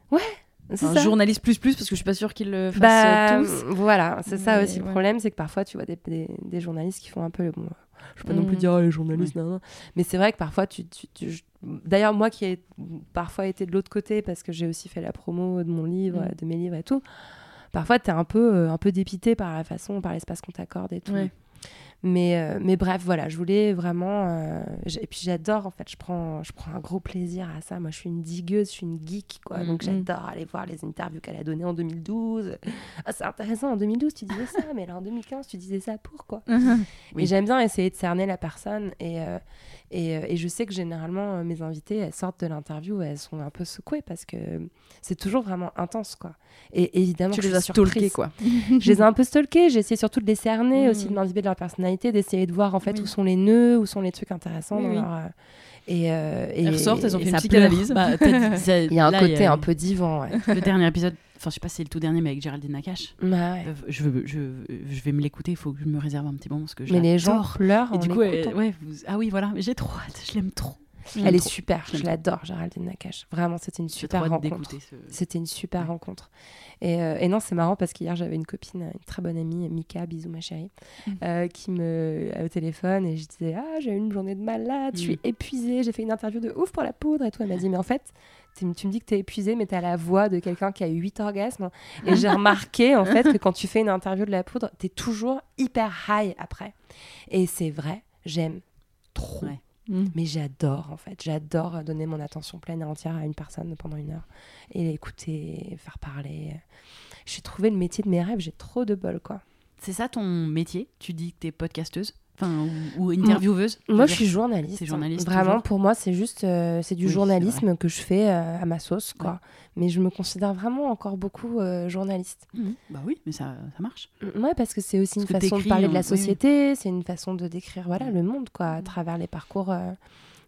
C'est Un ça. journaliste plus plus, parce que je suis pas sûre qu'ils le fassent Bah, euh, tous. voilà, c'est ça Mais aussi le ouais. problème, c'est que parfois tu vois des, des, des journalistes qui font un peu le bon. Je peux pas non plus Mm. dire ah, les journalistes, nan, nan. Mais c'est vrai que parfois tu. tu, tu- je- D'ailleurs, moi qui ai parfois été de l'autre côté parce que j'ai aussi fait la promo de mon livre, Mm. de mes livres et tout, parfois t'es un peu, euh, un peu dépité par la façon, par l'espace qu'on t'accorde et tout. Ouais. Mais, euh, mais bref, voilà, je voulais vraiment. euh, j'- et puis j'adore, en fait, je prends, je prends un gros plaisir à ça. Moi, je suis une digueuse, je suis une geek, quoi. Mm, Donc mm. j'adore aller voir les interviews qu'elle a données en deux mille douze. Ah, c'est intéressant, en deux mille douze, tu disais ça, mais là, en deux mille quinze, tu disais ça, pourquoi? Oui. Et j'aime bien essayer de cerner la personne. Et, euh, et, euh, et je sais que généralement, euh, mes invités, elles sortent de l'interview, elles sont un peu secouées parce que c'est toujours vraiment intense, quoi. Et évidemment, Tu je les suis as stalkés, surprise. quoi. Je les ai un peu stalkés, j'ai essayé surtout de les cerner, Mm. aussi de m'inviter de leur personnalité, d'essayer de voir en fait Oui. où sont les nœuds, où sont les trucs intéressants Oui, dans oui. leur, euh, et, euh, et- Elles ressortent, elles ont Et fait une ça psychanalyse. pleure. Bah, t'as dit- ça- Il y a un là, côté il y a- un peu divan, ouais. Le dernier épisode, enfin, je sais pas si c'est le tout dernier, mais avec Géraldine Nakache. Bah ouais. Euh, Je, veux- je, je vais me l'écouter, il faut que je me réserve un petit moment parce que je Mais les gens l'adore. pleurent Et en du coup, elle- l'écoutant. ouais, vous- ah oui, voilà, mais j'ai trop hâte, je l'aime trop. Je l'aime Elle est trop. super, Je je l'aime l'adore, Géraldine Nakache. Vraiment, c'était une J'ai super trop hâte rencontre. d'écouter ce. C'était une super Ouais. rencontre. Et, euh, et non, c'est marrant parce qu'hier, j'avais une copine, une très bonne amie, Mika, bisous ma chérie, Mm. euh, qui me au téléphone et je disais ah j'ai eu une journée de malade, je suis Mm. épuisée, j'ai fait une interview de ouf pour la poudre et tout. Elle m'a dit mais en fait tu me tu me dis que t'es épuisée mais t'as la voix de quelqu'un qui a eu huit orgasmes et j'ai remarqué en fait que quand tu fais une interview de la poudre, t'es toujours hyper high après. Et c'est vrai, j'aime trop. Ouais. Mm. Mais j'adore, en fait. J'adore donner mon attention pleine et entière à une personne pendant une heure. Et l'écouter, faire parler. J'ai trouvé le métier de mes rêves. J'ai trop de bol, quoi. C'est ça ton métier? Tu dis que t'es podcasteuse? Enfin, ou, ou intervieweuse? Moi, veux je dire. suis journaliste. C'est journaliste, Vraiment, toujours. pour moi, c'est juste... euh, c'est du Oui, c'est journalisme que je fais euh, à ma sauce, quoi. Ouais. Mais je me considère vraiment encore beaucoup euh, journaliste. Mhm. Bah oui, mais ça, ça marche. Ouais, parce que c'est aussi une Parce que façon de t'écris, parler de hein, la oui, oui. société. C'est une façon de décrire, voilà, Mm. le monde, quoi, à Mm. travers les parcours... euh,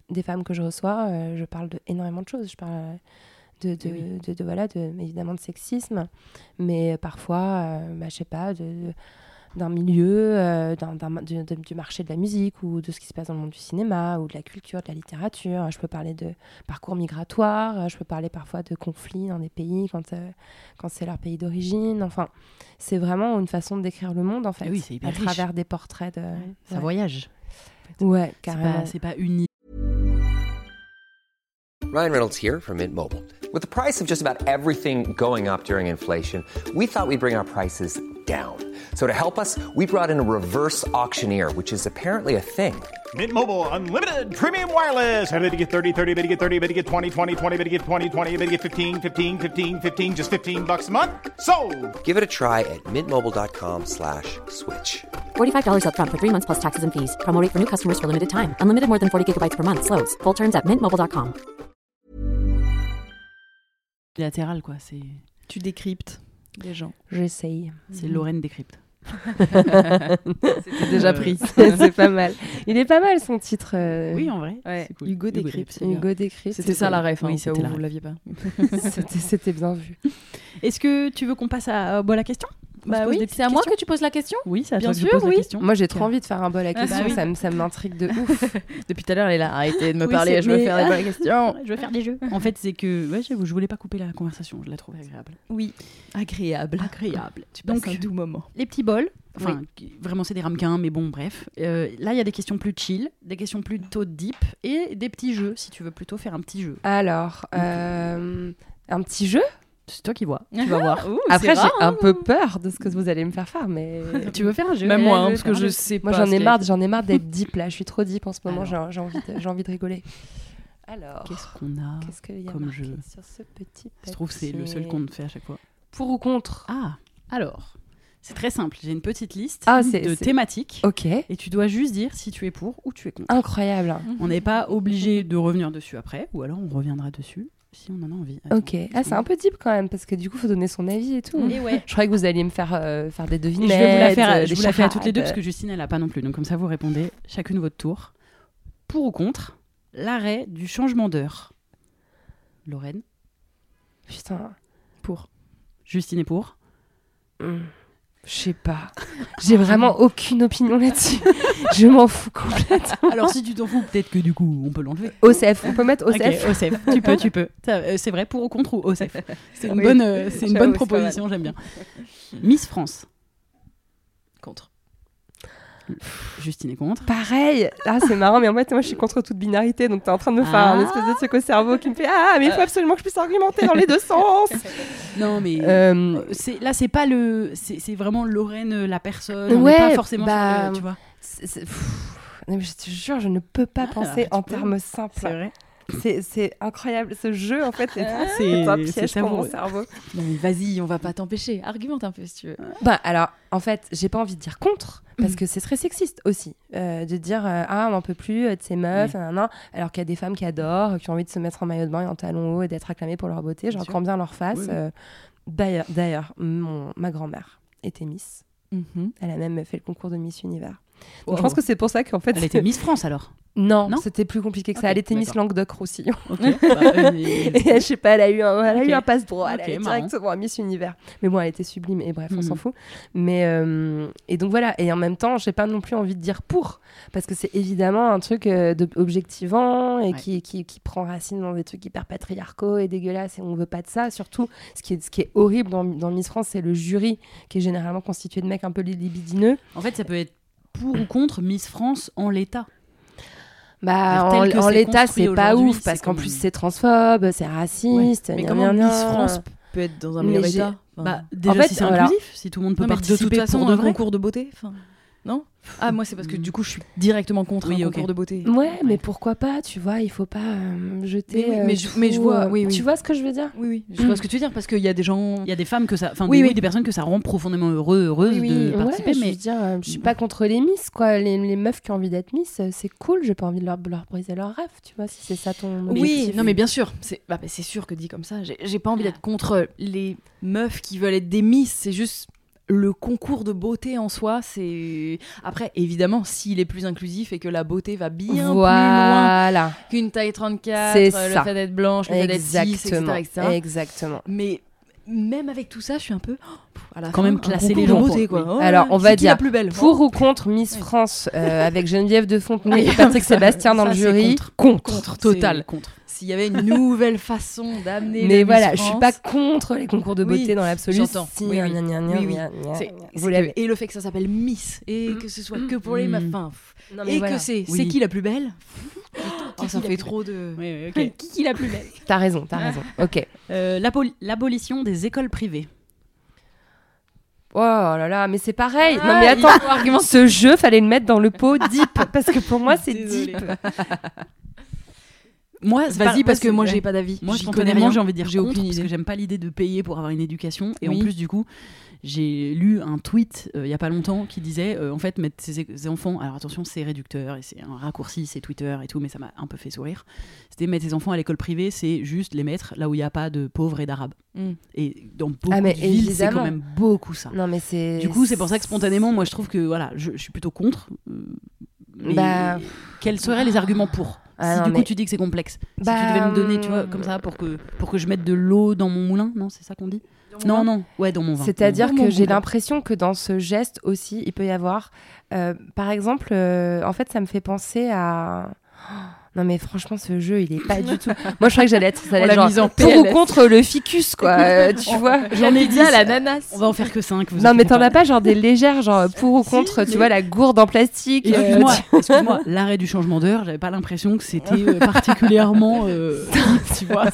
des femmes que je reçois, euh, je parle de énormément de choses. Je parle de, de, Oui. de, de, de voilà, de, évidemment de sexisme, mais parfois, euh, bah, je sais pas, de, de, d'un milieu, euh, d'un, d'un, de, de, du marché de la musique ou de ce qui se passe dans le monde du cinéma ou de la culture, de la littérature. Je peux parler de parcours migratoires, je peux parler parfois de conflits dans des pays quand, euh, quand c'est leur pays d'origine. Enfin, c'est vraiment une façon de décrire le monde, en fait, Ah oui, c'est hyper à riche. travers des portraits de... Ça ouais. voyage. Ouais, C'est carrément. pas, c'est pas uni. Ryan Reynolds here from Mint Mobile. With the price of just about everything going up during inflation, we thought we'd bring our prices down. So to help us, we brought in a reverse auctioneer, which is apparently a thing. Mint Mobile Unlimited Premium Wireless. How to get thirty, thirty, bit to get thirty, bit to get twenty, twenty, twenty, bit to get twenty, twenty, bit to get fifteen, fifteen, fifteen, fifteen, just fifteen bucks a month? Sold! Give it a try at mintmobile.com slash switch. forty-five dollars up front for three months plus taxes and fees. Promo rate for new customers for limited time. Unlimited more than forty gigabytes per month. Slows full terms at mint mobile dot com. Latéral, quoi. C'est, Tu décryptes des gens. J'essaye. c'est Lorraine décrypte. C'était déjà Euh, pris. C'est pas mal. Il est pas mal, son titre. euh, Oui, en vrai. Ouais, c'est cool. Hugo décrypte. c'est bien. Hugo décrit. C'était ça la ref, hein, Oui, au cas c'était où la vous ref. l'aviez pas. C'était, c'était bien vu. Est-ce que tu veux qu'on passe à, à la question? On se Bah pose oui, des petites c'est à moi questions que tu poses la question. Oui, c'est à Bien toi que je sûr, pose la oui. question. Moi, j'ai trop envie de faire un bol à Ah, question. bah oui. ça, me, ça m'intrigue de ouf. Depuis tout à l'heure, elle est là. Arrêtez de me Oui, parler, c'est- je veux mais- faire des bonnes questions. Je veux faire des jeux. En fait, c'est que ouais, j'avoue, je voulais pas couper la conversation. Je la trouvais agréable. Oui, agréable. Agréable. Tu Donc, passes un doux moment. les petits bols. Enfin, qui- vraiment, c'est des ramequins, mais bon, bref. Euh, là, il y a des questions plus chill, des questions plutôt deep et des petits jeux, si tu veux plutôt faire un petit jeu. Alors, euh, un petit jeu. C'est toi qui vois. Tu vas voir. Ouh, Après, c'est j'ai rare, un hein. peu peur de ce que vous allez me faire faire, mais... Tu veux faire un jeu? Même moi, hein, Ouais, parce que je je vais sais Moi, pas. j'en ce ai qu'il marre, a- j'en ai marre d'être deep, là. Je suis trop deep en ce moment. Alors. J'ai, j'ai, envie de, j'ai envie de rigoler. Alors, Qu'est-ce qu'on a? qu'est-ce qu'il y a comme marqué jeu sur ce petit Je trouve que c'est le seul papier qu'on fait à chaque fois. Pour ou contre? Ah, alors, c'est très simple. J'ai une petite liste Ah, c'est- de c'est- thématiques Ok. et tu dois juste dire si tu es pour ou tu es contre. Incroyable. On n'est pas obligé de revenir dessus après, ou alors on reviendra dessus si on en a envie. Attends, Ok. Ah, c'est un peu deep quand même, parce que du coup, il faut donner son avis et tout. Et ouais. Je croyais que vous alliez me faire, euh, faire des Et devinettes. je vais vous la faire, euh, je des vous la fais à toutes les deux charades. parce que Justine elle a pas non plus. Donc comme ça vous répondez chacune votre tour. Pour ou contre l'arrêt du changement d'heure. Lorraine, Putain. pour. Justine est pour. Hmm. Je sais pas. J'ai vraiment aucune opinion là-dessus. Je m'en fous complètement. Alors si tu t'en fous, peut-être que du coup on peut l'enlever. O C F, on peut mettre O C F. Ok, O C F. Tu peux, tu peux. Ça, euh, C'est vrai, pour ou contre ou O C F. C'est une Oui. bonne, euh, c'est une J'avoue, bonne c'est pas proposition, j'aime bien. Miss France. Contre. Justine est contre. Pareil. Ah, c'est marrant, mais en fait, moi, je suis contre toute binarité. Donc, t'es en train de me faire Ah. un espèce de truc au cerveau qui me fait Ah, mais il faut absolument que je puisse argumenter dans les deux sens. Non mais Euh, c'est là c'est pas le, c'est c'est vraiment Lorraine euh, la personne. On Ouais, n'est pas forcément bah, sur le, tu vois. c'est- c'est- pff, non, mais je te jure, je ne peux pas Ah, penser tu en peux. termes simples. C'est vrai. C'est, c'est incroyable. Ce jeu, en fait, est, Ah, c'est un c'est- piège c'est pour mon savoureux. cerveau. Non, mais vas-y, on va pas t'empêcher. Argumente un peu si tu veux. Bah, alors, en fait, j'ai pas envie de dire contre, parce Mm. que c'est très sexiste aussi, euh, de dire euh, ah, on n'en peut plus euh, de ces meufs, Oui. nanana, alors qu'il y a des femmes qui adorent, qui ont envie de se mettre en maillot de bain et en talons hauts et d'être acclamées pour leur beauté. J'en Bien sûr. crois bien leur face. Oui, oui. euh, d'ailleurs, d'ailleurs mon, ma grand-mère était Miss. Elle a même fait le concours de Miss Univers. Donc, Wow. je pense que c'est pour ça qu'en fait. Elle était Miss France alors. Non, Non c'était plus compliqué que ça. Ok, Elle était Miss d'accord. Languedoc-Roussillon. Ok. Bah, euh, Et je sais pas, elle a eu un, elle a Ok. eu un passe-bro. Elle Ok, allait marrant. directement à Miss Univers. Mais bon, elle était sublime. Et bref, on Mhm. s'en fout. Mais euh, et donc voilà. Et en même temps, j'ai pas non plus envie de dire pour, parce que c'est évidemment un truc euh, de, objectivant et Ouais. qui, qui, qui prend racine dans des trucs hyper patriarcaux et dégueulasses. Et on veut pas de ça. Surtout, ce qui est, ce qui est horrible dans, dans Miss France, c'est le jury qui est généralement constitué de mecs un peu libidineux. En fait, ça peut être pour ou contre Miss France en l'état. Bah, Tel en, que en c'est l'état, construit c'est pas aujourd'hui, ouf, parce c'est qu'en comme- plus, c'est transphobe, c'est raciste. Mais gna, comment gna, Miss gna. France peut être dans un Mais meilleur j'ai- état Enfin, Bah, déjà, fait, si c'est voilà. inclusif, si tout le monde peut non, mais de participer toute façon, pour de un vrai. concours de beauté. Enfin, non. Ah, moi, c'est parce que du coup, je suis directement contre Oui, un ok. concours de beauté. Ouais, mais pourquoi pas, tu vois, il faut pas euh, jeter. Mais oui, euh, mais je- tout, mais je vois, euh, oui, oui. Tu vois ce que je veux dire? Oui, oui. Je vois ce que tu veux dire parce qu'il y a des gens. Il y a des femmes que ça, enfin Oui, des, oui. oui, des personnes que ça rend profondément heureux, heureuses Oui, oui, de Ouais, participer, je mais veux dire, euh, je suis pas contre les Miss, quoi. Les, les meufs qui ont envie d'être Miss, euh, c'est cool. J'ai pas envie de leur, leur briser leur rêve, tu vois, si c'est ça ton Oui, objectif. non mais bien sûr, c'est bah, bah, c'est sûr que dit comme ça, j'ai j'ai pas envie d'être contre les meufs qui veulent être des Miss, c'est juste le concours de beauté en soi, c'est... Après, évidemment, s'il est plus inclusif et que la beauté va bien voilà. plus loin qu'une taille trente-quatre, C'est euh, le ça. fait d'être blanche, le fait d'être cis, et cetera, et cetera. Exactement. Mais même avec tout ça, je suis un peu... oh, à la Quand fin, même un classer concours les de gens, beauté, quoi. quoi. Oui. Oh, Alors, on c'est va qui dire la plus belle. pour ou contre Miss France euh, avec Geneviève de Fontenay et Patrick Sébastien dans Ça, le c'est jury. contre. Contre. Contre, total. C'est contre. S'il y avait une nouvelle façon d'amener Mais le voilà, Miss je suis France, pas contre les concours de beauté Oui, dans l'absolu. j'entends. Si, Oui, oui. gna, gna, gna, Oui, oui. gna, gna, C'est- gna. c'est Vous que- l'avez. et le fait que ça s'appelle Miss et que ce soit que pour les meufs, enfin, pff, Non, mais et voilà. que c'est Oui. c'est qui la plus belle. Oh, ça la fait plus trop de. Oui, oui, ok. Qui qui la plus belle. T'as raison, t'as raison. Ok. Euh, l'abol- L'abolition des écoles privées. Oh là là, mais c'est pareil. Ah, non mais il attends, faut argumenter. ce jeu, fallait le mettre dans le pot deep parce que pour moi c'est Désolée. deep. Moi, c'est Vas-y pas- parce que moi c'est- j'ai pas d'avis. Moi, J'y connais spontanément, rien. j'ai envie de dire J'ai contre, aucune parce idée. que j'aime pas l'idée de payer pour avoir une éducation. Et Oui. en plus, du coup, j'ai lu un tweet euh, il y a pas longtemps qui disait euh, en fait, mettre ses, é- ses enfants. Alors attention, c'est réducteur et c'est un raccourci, c'est Twitter et tout, mais ça m'a un peu fait sourire. C'était mettre ses enfants à l'école privée, c'est juste les mettre là où il n'y a pas de pauvres et d'arabes. Mm. Et dans beaucoup Ah, mais de villes, c'est évidemment. quand même beaucoup ça. Non mais c'est. Du coup, c'est pour ça que spontanément, moi, je trouve que voilà, je, je suis plutôt contre. euh, mais Bah, quels seraient les arguments pour Ah Si non, du coup mais- tu dis que c'est complexe, Bah, si tu devais me donner, tu vois, hum. comme ça, pour que pour que je mette de l'eau dans mon moulin, non, c'est ça qu'on dit Non, non, ouais, dans mon vin. C'est-à-dire Dans mon que j'ai moulin. l'impression que dans ce geste aussi, il peut y avoir, euh, par exemple, euh, en fait, ça me fait penser à. Non mais franchement, ce jeu, il est pas du tout. Moi, je croyais que j'allais être, ça allait On être l'a genre mise en pour P L S. ou contre le ficus, quoi. euh, tu vois. J'en ai dit à ça. l'ananas. On va en faire que cinq. Non mais t'en as pas genre des légères, genre pour ou contre, tu mais- vois la gourde en plastique. euh, Excuse-moi, tu- excuse-moi, l'arrêt du changement d'heure, j'avais pas l'impression que c'était euh, particulièrement, euh, tu vois.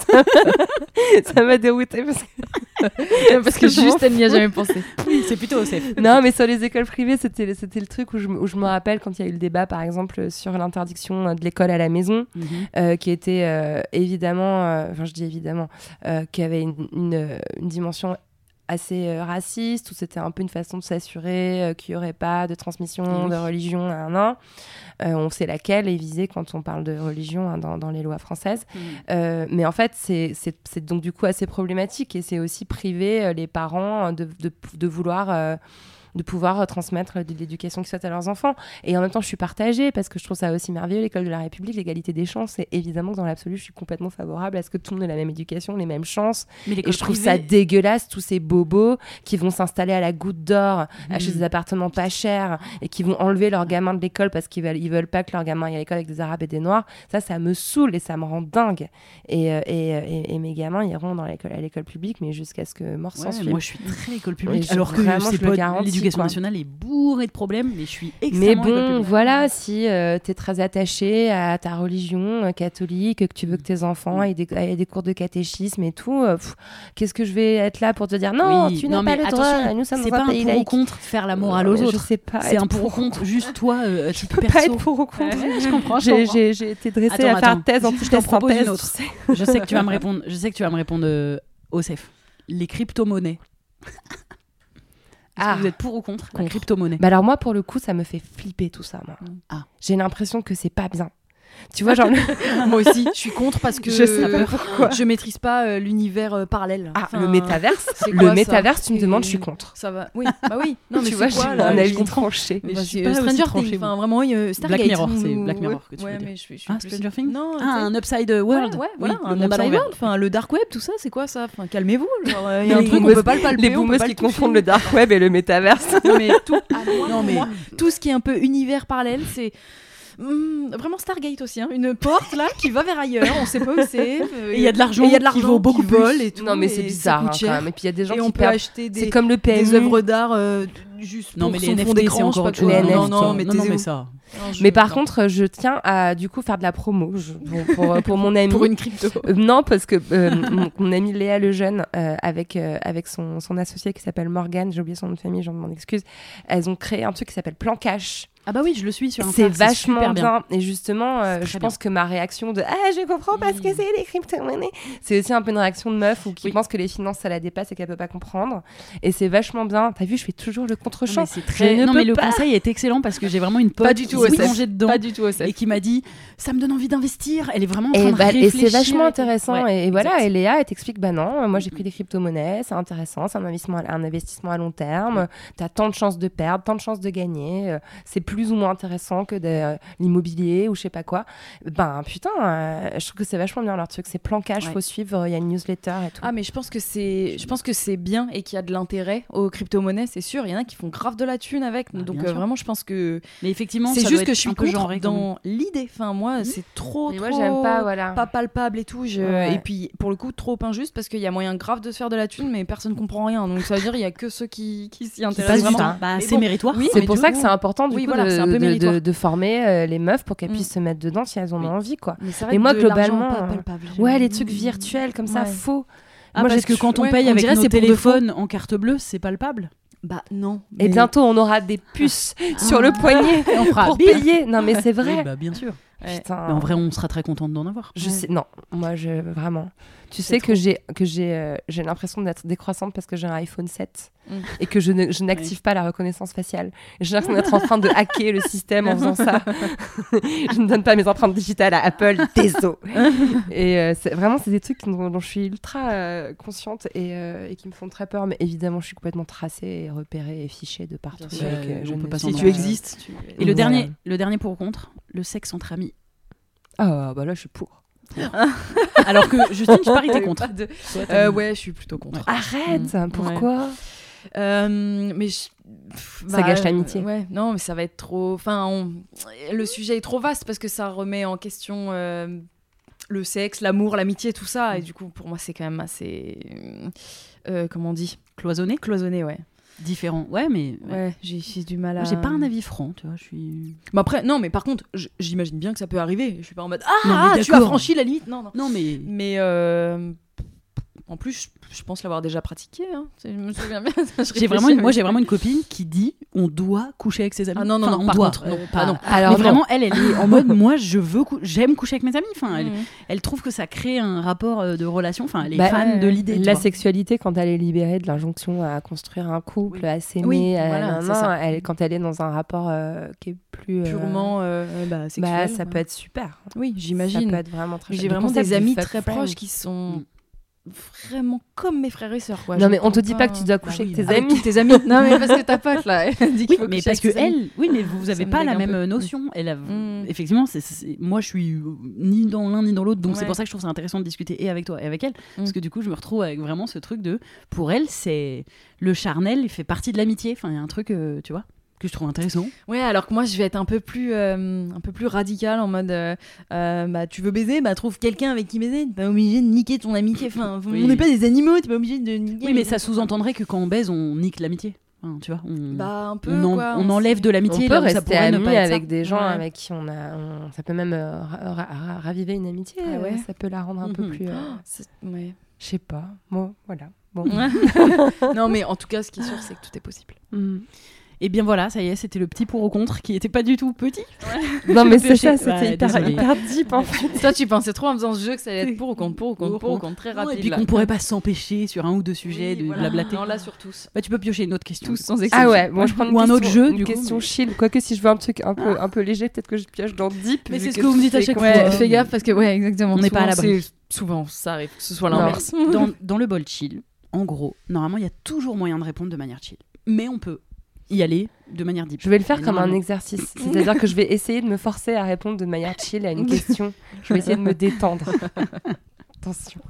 ça m'a dérouté parce que Parce que C'est juste bon. elle n'y a jamais pensé. C'est plutôt safe. non, mais sur les écoles privées, c'était c'était le truc où je, me- où je me rappelle quand il y a eu le débat, par exemple, sur l'interdiction de l'école à la maison, Mhm. euh, qui était euh, évidemment, euh, enfin je dis évidemment, euh, qui avait une, une, une dimension assez euh, raciste, où c'était un peu une façon de s'assurer euh, qu'il n'y aurait pas de transmission Oui. de religion à un an. Euh, on sait laquelle est visée quand on parle de religion hein, dans, dans les lois françaises. Mhm. Euh, mais en fait, c'est, c'est, c'est donc du coup assez problématique et c'est aussi priver euh, les parents de, de, de vouloir... euh, de pouvoir euh, transmettre de l'éducation qui soit à leurs enfants. Et en même temps, je suis partagée parce que je trouve ça aussi merveilleux, l'école de la République, l'égalité des chances. Et évidemment que dans l'absolu, je suis complètement favorable à ce que tout le monde ait la même éducation, les mêmes chances. Mais Et l'école je trouve privée- ça dégueulasse, tous ces bobos qui vont s'installer à la goutte d'or, Mhm. acheter des appartements pas chers et qui vont enlever leurs gamins de l'école parce qu'ils veulent, ils veulent pas que leurs gamins aillent à l'école avec des arabes et des noirs. Ça, ça me saoule et ça me rend dingue. Et, euh, et, euh, et, et mes gamins iront dans l'école, à l'école publique, mais jusqu'à ce que mort s'en Ouais, suive. moi, je suis très école Oui, publique, je- alors que vraiment, c'est je le pas garantis, l'éducation quoi. nationale est bourrée de problèmes, mais je suis Mais extrêmement école bon, publique. voilà, si euh, t'es très attaché à ta religion euh, catholique, que tu veux que tes enfants aient des, aient des cours de catéchisme et tout, euh, pff, qu'est-ce que je vais être là pour te dire non, Oui, tu non, n'as pas mais le droit, attention, nous sommes c'est dans pas un un pays pour ou laïque. contre faire la morale aux Ouais, autres. Je sais pas. C'est être un pour ou contre, juste toi, euh, à Je titre peux perso. pas être pour ou contre. Ouais, je comprends, je J'ai, comprends. j'ai, j'ai été dressée Attends, à faire attends. thèse en Je plus t'en thèse propose synthèse, une autre. tu sais. Je sais que tu vas me répondre. Je sais que tu vas me répondre. Euh, Osef, les crypto-monnaies. Est-ce Ah. que vous êtes pour ou contre, la crypto-monnaie Bah alors moi, pour le coup, ça me fait flipper tout ça, moi. Ah. J'ai l'impression que c'est pas bien. Tu vois, genre... le- Moi aussi, je suis contre parce que Je sais pas pourquoi. je maîtrise pas euh, l'univers euh, parallèle. Ah, Enfin, le métaverse, c'est le quoi, ça métaverse, tu me Et- demandes, je suis contre. Ça va. Oui, bah oui. Non mais tu vois, c'est quoi j'ai là un Je avis comprends. tranché. Mais Bah, je je suis suis pas aussi Stranger tranchée, Things, moi. enfin vraiment euh, Stargate. Black Mirror, c'est ou- Black Mirror ouais, que tu ouais, veux dire. mais je suis, je suis Ah, plus- Stranger Things Non, Ah, un Upside World. Ouais, ouais, voilà, Oui, un le monde à Upside l'envers. World, enfin le dark web, tout ça, c'est quoi ça Enfin, calmez-vous. genre, euh, Il y a Les un truc on boomers- peut pas le palper. Les on peut boomers pas qui le toucher. confondent le dark web et le métaverse. Non mais tout, non, mais tout ce qui est un peu univers parallèle, c'est hum, vraiment Stargate aussi, hein. Une porte là qui va vers ailleurs, on sait pas où c'est. euh, Et il y a de l'argent et il y a de qui l'argent vaut beaucoup plus. vole et tout. Non mais et c'est ça bizarre coûte hein, cher. quand même. Et puis il y a des gens Et qui on peut perdent. acheter C'est des, comme le P M U. des œuvres d'art euh, juste Non, pour mais son les fond N F T, d'écran, c'est je sais encore pas autre quoi. chose. Non, Les non, N F T. mais Non, non, taisez-vous. mais ça. Non, je- Mais par non. contre, je tiens à du coup faire de la promo je- pour, pour, pour mon ami. pour une crypto. Euh, non, parce que euh, mon, mon amie Léa Lejeune, euh, avec, euh, avec son, son associé qui s'appelle Morgane, j'ai oublié son nom de famille, j'en m'en excuse, elles ont créé un truc qui s'appelle Plan Cash. Ah bah oui, je le suis sur Insta. C'est vachement super bien. Et justement, euh, C'est je très pense que ma réaction de « Ah, je comprends pas ce que c'est les crypto-monnaies », c'est aussi un peu une réaction de meuf ou qui Oui. pense que les finances, ça la dépasse et qu'elle peut pas comprendre. Et c'est vachement bien. T'as vu, je fais toujours le Non, contre-champ. mais c'est très... Je ne non peux mais le pas. conseil est excellent parce que j'ai vraiment une pote Pas du tout, au s'est S F. plongée dedans Pas du tout au S F. et qui m'a dit ça me donne envie d'investir. Elle est vraiment en train Et, de bah, et réfléchir. c'est vachement et tout. intéressant. Ouais, et, et voilà, exact. et Léa, elle t'explique bah non, moi j'ai pris des crypto-monnaies, c'est intéressant, c'est un investissement, un investissement à long terme. T'as tant de chances de perdre, tant de chances de gagner. euh, C'est plus ou moins intéressant que de euh, l'immobilier ou je sais pas quoi. Ben putain, euh, je trouve que c'est vachement bien leur truc. C'est plan cash, Ouais. faut suivre. Il y a une newsletter et tout. Ah mais je pense que c'est je pense que c'est bien et qu'il y a de l'intérêt aux crypto-monnaies, c'est sûr, il y en a qui font grave de la thune avec. Bah, donc bien euh, sûr. vraiment je pense que Mais effectivement, c'est ça juste doit que être je suis un peu contre genré quand même. dans l'idée. Enfin moi, c'est trop Mais trop moi j'aime pas, voilà. pas palpable et tout, je... Ouais. et puis pour le coup trop injuste parce qu'il y a moyen grave de se faire de la thune mais personne comprend rien. Donc ça veut dire il y a que ceux qui qui s'y Qui intéressent passe du vraiment. temps. Bah, Mais c'est bon, méritoire. oui, C'est mais pour du ça coup- que c'est important du oui, coup voilà, de, c'est un peu de- méritoire. de- de former euh, les meufs pour qu'elles Mm. puissent se mettre dedans si elles en ont Oui. envie quoi. Mais c'est vrai Et que moi, de l'argent globalement, pas euh, palpable, Ouais, j'aime- les trucs virtuels comme ça, Ouais. faux. Ah, Moi, parce j'ai- que quand on ouais, paye on avec dirait nos c'est pour de téléphones en carte bleue, c'est palpable. Bah non. Et mais- bientôt, on aura des puces sur le poignet Et on fera pour bim. payer. Non, mais c'est vrai. Oui, bah, bien sûr. Ouais. Putain. Mais en vrai, on sera très contente d'en avoir. Je sais, non, moi, je, vraiment. Tu C'est sais que trop. j'ai que j'ai euh, j'ai l'impression d'être décroissante parce que j'ai un iPhone sept Mm. et que je, ne- je n'active pas la reconnaissance faciale. Et j'ai l'impression d'être en train de hacker le système en faisant ça. Je ne donne pas mes empreintes digitales à Apple, désolé. Et euh, c'est, vraiment, c'est des trucs dont, dont je suis ultra euh, consciente et, euh, et qui me font très peur. Mais évidemment, je suis complètement tracée et repérée et fichée de partout. sûr. et que Euh, je on peut ne pas suis s'en Si Non, tu euh, existes, tu- Et le Voilà. dernier, le dernier pour ou contre, le sexe entre amis. Ah, bah là, je suis pour. Alors que Justine, je parie t'es contre. Pas de- Toi, t'aimes- Euh, ouais, je suis plutôt contre. Arrête, Mm. pourquoi Euh, mais je- pff, Ça gâche l'amitié. euh, Ouais, non, mais ça va être trop. Enfin, on- le sujet est trop vaste parce que ça remet en question euh, le sexe, l'amour, l'amitié, tout ça. Et du coup, pour moi, c'est quand même assez. euh, comment on dit Cloisonné, Cloisonné, ouais. différent. Ouais, mais ouais. Ouais, j'ai, j'ai du mal à. Moi, j'ai pas un avis franc, tu vois. Je suis. Mais après, non, mais par contre, j- j'imagine bien que ça peut arriver. Je suis pas en mode Non, Ah, mais tu as d'accord. franchi la limite. Non, non. Non, mais Mais euh, en plus, je, je pense l'avoir déjà pratiqué. Hein. Je me souviens bien. Je j'ai vraiment, une, réfléchis, moi, mais- j'ai vraiment une copine qui dit on doit coucher avec ses amis. Ah non, non, Enfin, non, on par doit, contre, non, euh, pas non. Alors, mais non. vraiment, elle, elle est en mode moi, je veux, cou- j'aime coucher avec mes amis. Enfin, elle, Mhm. elle trouve que ça crée un rapport euh, de relation. Enfin, elle est Bah, fan de l'idée. tu La vois. sexualité, quand elle est libérée de l'injonction à construire un couple, Oui. à s'aimer, Oui, à- voilà, nan, c'est nan, ça. elle- quand elle est dans un rapport euh, qui est plus euh, Purement euh, bah, sexuel. bah, ça ouais. peut être super. Oui, Ça j'imagine. peut être vraiment très. J'ai Le vraiment concept des du amis fuck très friend. proches qui sont Mm. vraiment comme mes frères et sœurs. Quoi. Non, Je mais on te comprends dit pas que tu dois coucher Bah avec oui, tes bah Avec amis. tous tes amis. Non, mais parce que ta pote là, elle dit Oui, qu'il faut mais coucher parce que avec ses amis. elle, oui, mais vous avez Ça me pas la dégue un même peu. notion. Elle a, Mm. effectivement, c'est, c'est- moi je suis euh, ni dans l'un ni dans l'autre, donc c'est Ouais. pour ça que je trouve ça intéressant de discuter et avec toi et avec elle, parce Mm. que du coup je me retrouve avec vraiment ce truc de, pour elle, c'est le charnel, il fait partie de l'amitié. Enfin, il y a un truc, euh, tu vois, que je trouve intéressant. Ouais, alors que moi je vais être un peu plus, euh, un peu plus radical en mode euh, euh, bah tu veux baiser, bah trouve quelqu'un avec qui baiser. T'es pas obligé de niquer ton amitié. Enfin, Oui. on n'est pas des animaux, t'es pas obligé de niquer. Oui, mais ça sous-entendrait que quand on baise, on nique l'amitié. Enfin, tu vois, on, Bah un peu. on, en- quoi, on enlève de On l'amitié. peut là où ça rester pourrait ne amis pas être ça. avec des gens Ouais. avec qui on a. on- Ça peut même euh, ra- ra- ra- raviver une amitié. Ah ouais. euh, Ça peut la rendre un peu Mhm. plus. euh, C'est- ouais. Je sais pas. Bon, voilà. Bon. Non, mais en tout cas, ce qui est sûr, c'est que tout est possible. Mm. Et bien voilà, ça y est, c'était le petit pour ou contre qui était pas du tout petit. Non, mais c'est piocher. ça, c'était Ouais, hyper, désolée. hyper deep en fait. Toi, tu pensais trop en faisant ce jeu que ça allait être pour ou contre, pour ou contre, pour ou contre, très Non, rapide. et puis là. qu'on pourrait pas s'empêcher sur un ou deux sujets Oui, de voilà. blablater. Non, là sur tous. Bah, tu peux piocher une autre question. Tous sans Ah exception. ouais, bon, je prends une Ou un question, autre jeu, une du coup, question mais- chill. Quoique si je veux un truc un peu, un peu léger, peut-être que je pioche dans deep. Mais vu c'est ce que que vous me dites à c'est chaque quoi. fois. Ouais, fais gaffe parce que, ouais, exactement. On n'est pas à Souvent, l'abri. c'est- Souvent, ça arrive que ce soit Non. l'inverse. dans, dans le bol chill, en gros, normalement, il y a toujours moyen de répondre de manière chill. Mais on peut y aller de manière deep. Je vais le faire Et comme un normalement- exercice. C'est-à-dire que je vais essayer de me forcer à répondre de manière chill à une question. Je vais essayer de me détendre. Attention.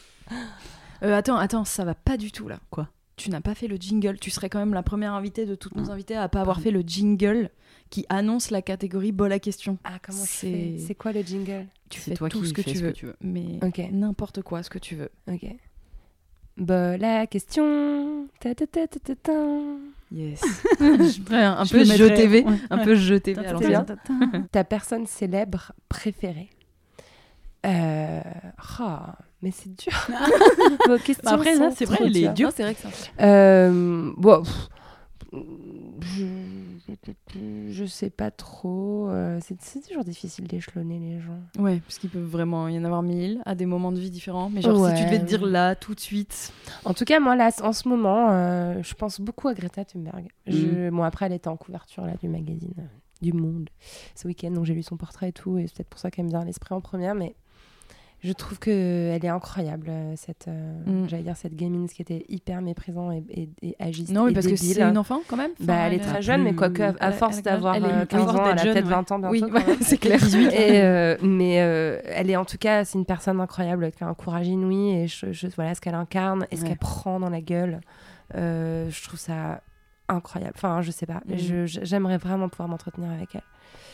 Euh, attends, attends, ça va pas du tout là. Quoi ? Tu n'as pas fait le jingle. Tu serais quand même la première invitée de toutes nos Ah. invités à pas avoir Pardon. fait le jingle qui annonce la catégorie bol à question. Ah, comment je C'est- fais C'est quoi le jingle Tu C'est fais toi tout qui ce que fais tu ce que veux, tu veux. mais Ok. n'importe quoi, ce que tu veux. Ok. Bah, la question. Ta ta ta ta ta ta. Yes. un Je peu le jeu mettrai- T V, ouais. un peu jeu T V. Ta- Alors, ta- c'est bien. ta- ta- ta. Ta personne célèbre préférée euh... ah, mais c'est dur. Vos questions Bah après, là, sont c'est vrai, trop elle est dures. dure. Non, c'est vrai que ça. Euh, bon, pff, je, je sais pas trop. euh, c'est, c'est toujours difficile d'échelonner les gens. Ouais, parce qu'il peut vraiment y en avoir mille à des moments de vie différents. Mais genre, Ouais. si tu devais te dire là, tout de suite. En tout cas, moi, là, en ce moment, euh, je pense beaucoup à Greta Thunberg. Je, Bon, après, elle était en couverture là, du magazine du monde ce week-end, donc j'ai lu son portrait et tout, et c'est peut-être pour ça qu'elle me vient à l'esprit en première, mais je trouve qu'elle est incroyable, cette, euh, mm. j'allais dire cette gamine qui était hyper méprisant et, et, et agiste. Non, mais et parce débile. que c'est une enfant quand même. Bah, enfin, elle, elle est très jeune, plus... mais quoique à, à force elle, d'avoir elle est, quinze ans, elle a peut-être vingt ans bientôt. Oui, ouais, c'est clair. Et, euh, mais euh, elle est en tout cas, c'est une personne incroyable, qui a un courage inouï, et je, je, voilà ce qu'elle incarne et ce ouais. qu'elle prend dans la gueule. Euh, je trouve ça incroyable. Enfin, je sais pas. Mm. Je, je, j'aimerais vraiment pouvoir m'entretenir avec elle.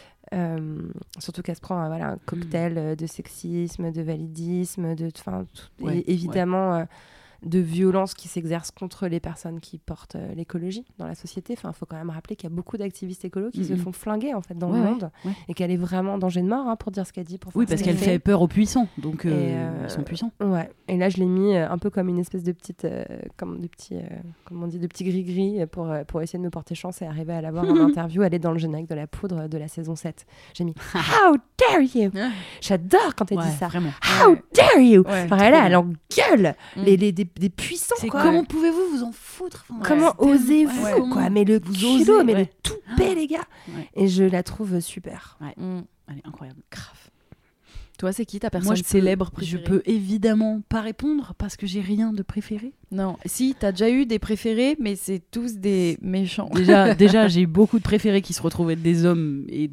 Euh, surtout qu'elle se prend euh, voilà, un cocktail euh, de sexisme, de validisme, de, ouais, et évidemment ouais. euh, de violence qui s'exerce contre les personnes qui portent euh, l'écologie dans la société. Enfin, il faut quand même rappeler qu'il y a beaucoup d'activistes écolos qui mm-hmm. se font flinguer en fait, dans ouais, le monde ouais, ouais. et qu'elle est vraiment en danger de mort hein, pour dire ce qu'elle dit. Pour oui, parce qu'elle fait peur aux puissants, donc euh, euh, ils sont puissants. Ouais. Et là, je l'ai mis euh, un peu comme une espèce de petite, euh, comme de petits, euh, comment on dit, de petits gris-gris pour, euh, pour essayer de me porter chance et arriver à la voir en interview. Elle est dans le générique de La Poudre de la saison sept. J'ai mis « How dare you !» J'adore quand elle ouais, dit ça. Vraiment. « How dare you !» ouais, Enfin, elle, elle engueule mm. les, les, des, des puissants. C'est quoi. Comment pouvez-vous vous en foutre enfin, Comment ouais, osez-vous ouais, quoi. Mais le vous culot, osez, mais ouais. le toupet, les gars. Ouais. Et je la trouve super. Ouais. Mm. Elle est incroyable. Grave. Toi, c'est qui ta personne Moi, je célèbre peux, préférée ? Je peux évidemment pas répondre parce que j'ai rien de préféré. Non, si, t'as déjà eu des préférés, mais c'est tous des méchants. Déjà, déjà j'ai beaucoup de préférés qui se retrouvent être des hommes et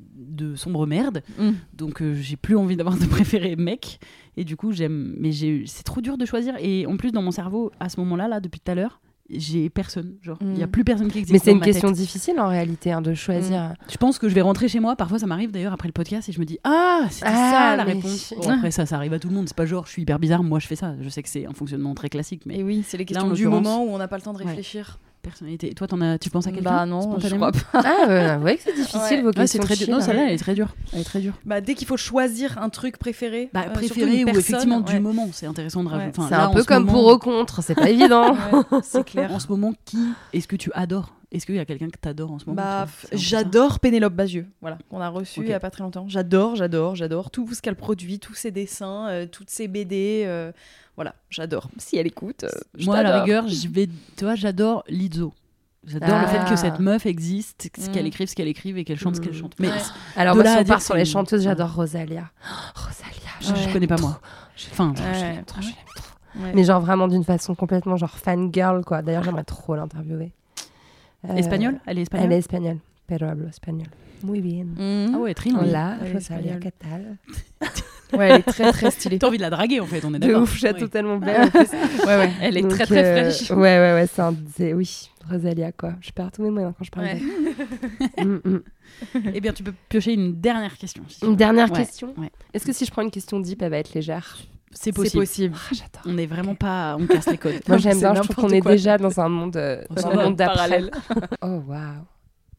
de sombres merdes. Mm. Donc, euh, j'ai plus envie d'avoir de préférés mecs. Et du coup, j'aime. Mais j'ai... c'est trop dur de choisir. Et en plus, dans mon cerveau, à ce moment-là, là, depuis tout à l'heure, j'ai personne. Genre, il mm. y a plus personne qui existe. Mais c'est dans une ma question tête. difficile en réalité hein, de choisir. Mm. Je pense que je vais rentrer chez moi. Parfois, ça m'arrive d'ailleurs après le podcast et je me dis ah, c'était ah, ça la mais... réponse. Bon, après, ça, ça arrive à tout le monde. C'est pas genre je suis hyper bizarre. Moi, je fais ça. Je sais que c'est un fonctionnement très classique. Mais et oui, c'est les questions là, du moment où on n'a pas le temps de réfléchir. Ouais. Personnalité. Et toi, t'en as... tu penses à quelqu'un ? Bah non, je crois pas. Ah ouais, ouais, que c'est difficile ouais. vos ouais, questions. C'est très dur. Non, celle-là, elle est très dure. Elle est très dure. Bah dès qu'il faut choisir un truc préféré, bah, euh, préféré ou personne, effectivement ouais. du moment, c'est intéressant de rajouter. Ouais. Enfin, c'est là, un peu comme moment... pour ou contre, c'est pas évident. Ouais, c'est clair. En ce moment, qui est-ce que tu adores ? Est-ce qu'il y a quelqu'un que t'adores en ce moment ? Bah, j'adore Pénélope Bagieux, voilà, qu'on a reçu okay. il y a pas très longtemps. J'adore, j'adore, j'adore tout ce qu'elle produit, tous ses dessins, euh, toutes ses B D. Euh, voilà, j'adore. Si elle écoute, euh, je moi t'adore. à la rigueur, je vais, tu vois, j'adore Lizzo. J'adore ah. le fait que cette meuf existe, mmh. qu'elle écrive ce qu'elle écrive et qu'elle chante mmh. ce qu'elle chante. Mais ouais. alors moi, si on part sur les chanteuses, j'adore Rosalia. Oh, Rosalia, je, ouais. je connais pas trop. moi. Enfin, je l'aime trop, je l'aime trop. Ouais. Mais genre vraiment d'une façon complètement genre fangirl quoi. D'ailleurs, j'aimerais trop l'interviewer. Euh, espagnole ? Elle est espagnole ? Elle est espagnole. Pero hablo espagnol. Muy bien. Mmh. Ah ouais, très bien. Hola, Rosalia, ¿qué tal ? Ouais, elle est très très stylée. T'as envie de la draguer en fait, on est d'accord. De ouf, j'ai oui. tellement belle en plus. Ouais, ouais, elle est donc, très très euh, fraîche. Ouais, ouais, ouais, c'est, un, c'est oui, Rosalia quoi. Je perds tous mes moyens quand je parle ouais. d'elle. mm, mm. Eh bien, tu peux piocher une dernière question. Si une dernière ouais. question ouais. Est-ce que si je prends une question deep, elle va être légère ? C'est possible. C'est possible. Ah, j'adore. On n'est vraiment pas... On casse les codes. Moi, j'aime bien, je trouve qu'on est déjà dans un monde, euh, dans un monde d'après. Oh, waouh. Alors ?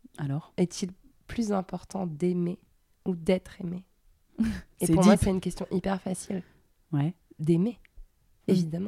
Est-il plus important d'aimer ou d'être aimé ? Et c'est pour deep. moi, c'est une question hyper facile. Ouais. D'aimer, mmh. évidemment.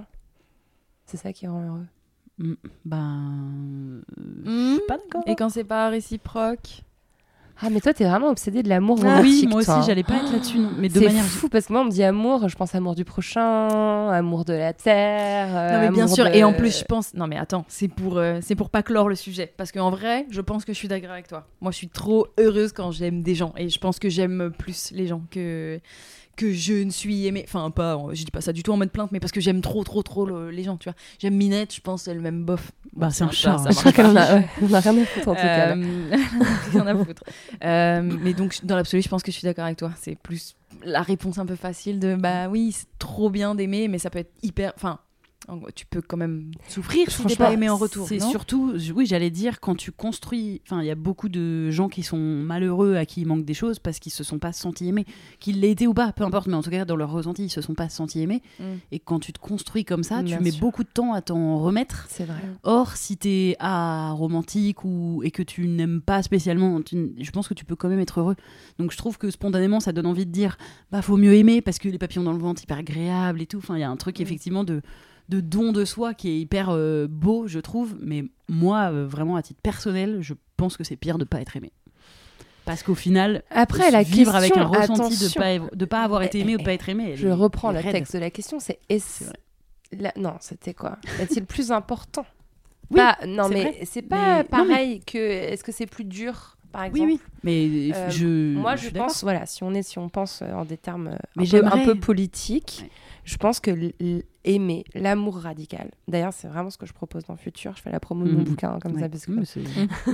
C'est ça qui rend heureux. Mmh. Ben... Mmh. Je suis pas d'accord. Et quand c'est pas réciproque ? Ah, mais toi, t'es vraiment obsédée de l'amour ah, romantique, oui, moi toi. aussi, j'allais pas être là-dessus. Non. Mais de c'est manière... fou, parce que moi, on me dit amour, je pense amour du prochain, amour de la terre. Euh, non, mais bien sûr. De... Et en plus, je pense... Non, mais attends, c'est pour, euh, c'est pour pas clore le sujet. Parce qu'en vrai, je pense que je suis d'accord avec toi. Moi, je suis trop heureuse quand j'aime des gens. Et je pense que j'aime plus les gens que... que je ne suis aimée, enfin pas, je dis pas ça du tout en mode plainte, mais parce que j'aime trop trop trop le, les gens, tu vois. J'aime Minette, je pense elle même bof. Bah c'est un chat. Je crois qu'elle en a, ouais, on a rien à foutre en tout cas. Euh, rien à foutre. Euh, mais donc dans l'absolu, je pense que je suis d'accord avec toi. C'est plus la réponse un peu facile de bah oui, c'est trop bien d'aimer, mais ça peut être hyper, enfin. Tu peux quand même souffrir si t'es pas aimé en retour. C'est non surtout, oui, j'allais dire, quand tu construis. Enfin, il y a beaucoup de gens qui sont malheureux, à qui il manque des choses parce qu'ils se sont pas sentis aimés, qu'ils l'aient été ou pas, peu importe, mais en tout cas, dans leur ressenti, ils se sont pas sentis aimés. Mm. Et quand tu te construis comme ça, Bien tu mets sûr. beaucoup de temps à t'en remettre. C'est vrai. Or, si t'es ah, romantique ou, et que tu n'aimes pas spécialement, tu, je pense que tu peux quand même être heureux. Donc, je trouve que spontanément, ça donne envie de dire, bah, faut mieux aimer parce que les papillons dans le ventre, hyper agréable et tout. Enfin, il y a un truc, mm. effectivement, de. de don de soi qui est hyper euh, beau, je trouve, mais moi, euh, vraiment, à titre personnel, je pense que c'est pire de pas être aimé. Parce qu'au final, après, la vivre question, avec un ressenti attention. de pas, de pas avoir été aimé eh, ou pas être aimé. Je est, reprends est le raide. texte de la question, c'est est-ce... C'est la... Non, c'était quoi ? Est-il plus important ? Oui, pas... Non, c'est mais vrai. c'est pas mais... pareil non, mais... que... Est-ce que c'est plus dur ? par exemple. Oui, oui. Mais Euh, je. Moi, je je, suis pense, voilà, si on est, si on pense euh, en des termes euh, Mais un, peu, un j'aimerais- peu politiques, Ouais. je pense que l- l- aimer l'amour radical. D'ailleurs, c'est vraiment ce que je propose dans le futur. Je fais la promo de mon Mhm. bouquin hein, comme Ouais. ça parce que Mais c'est-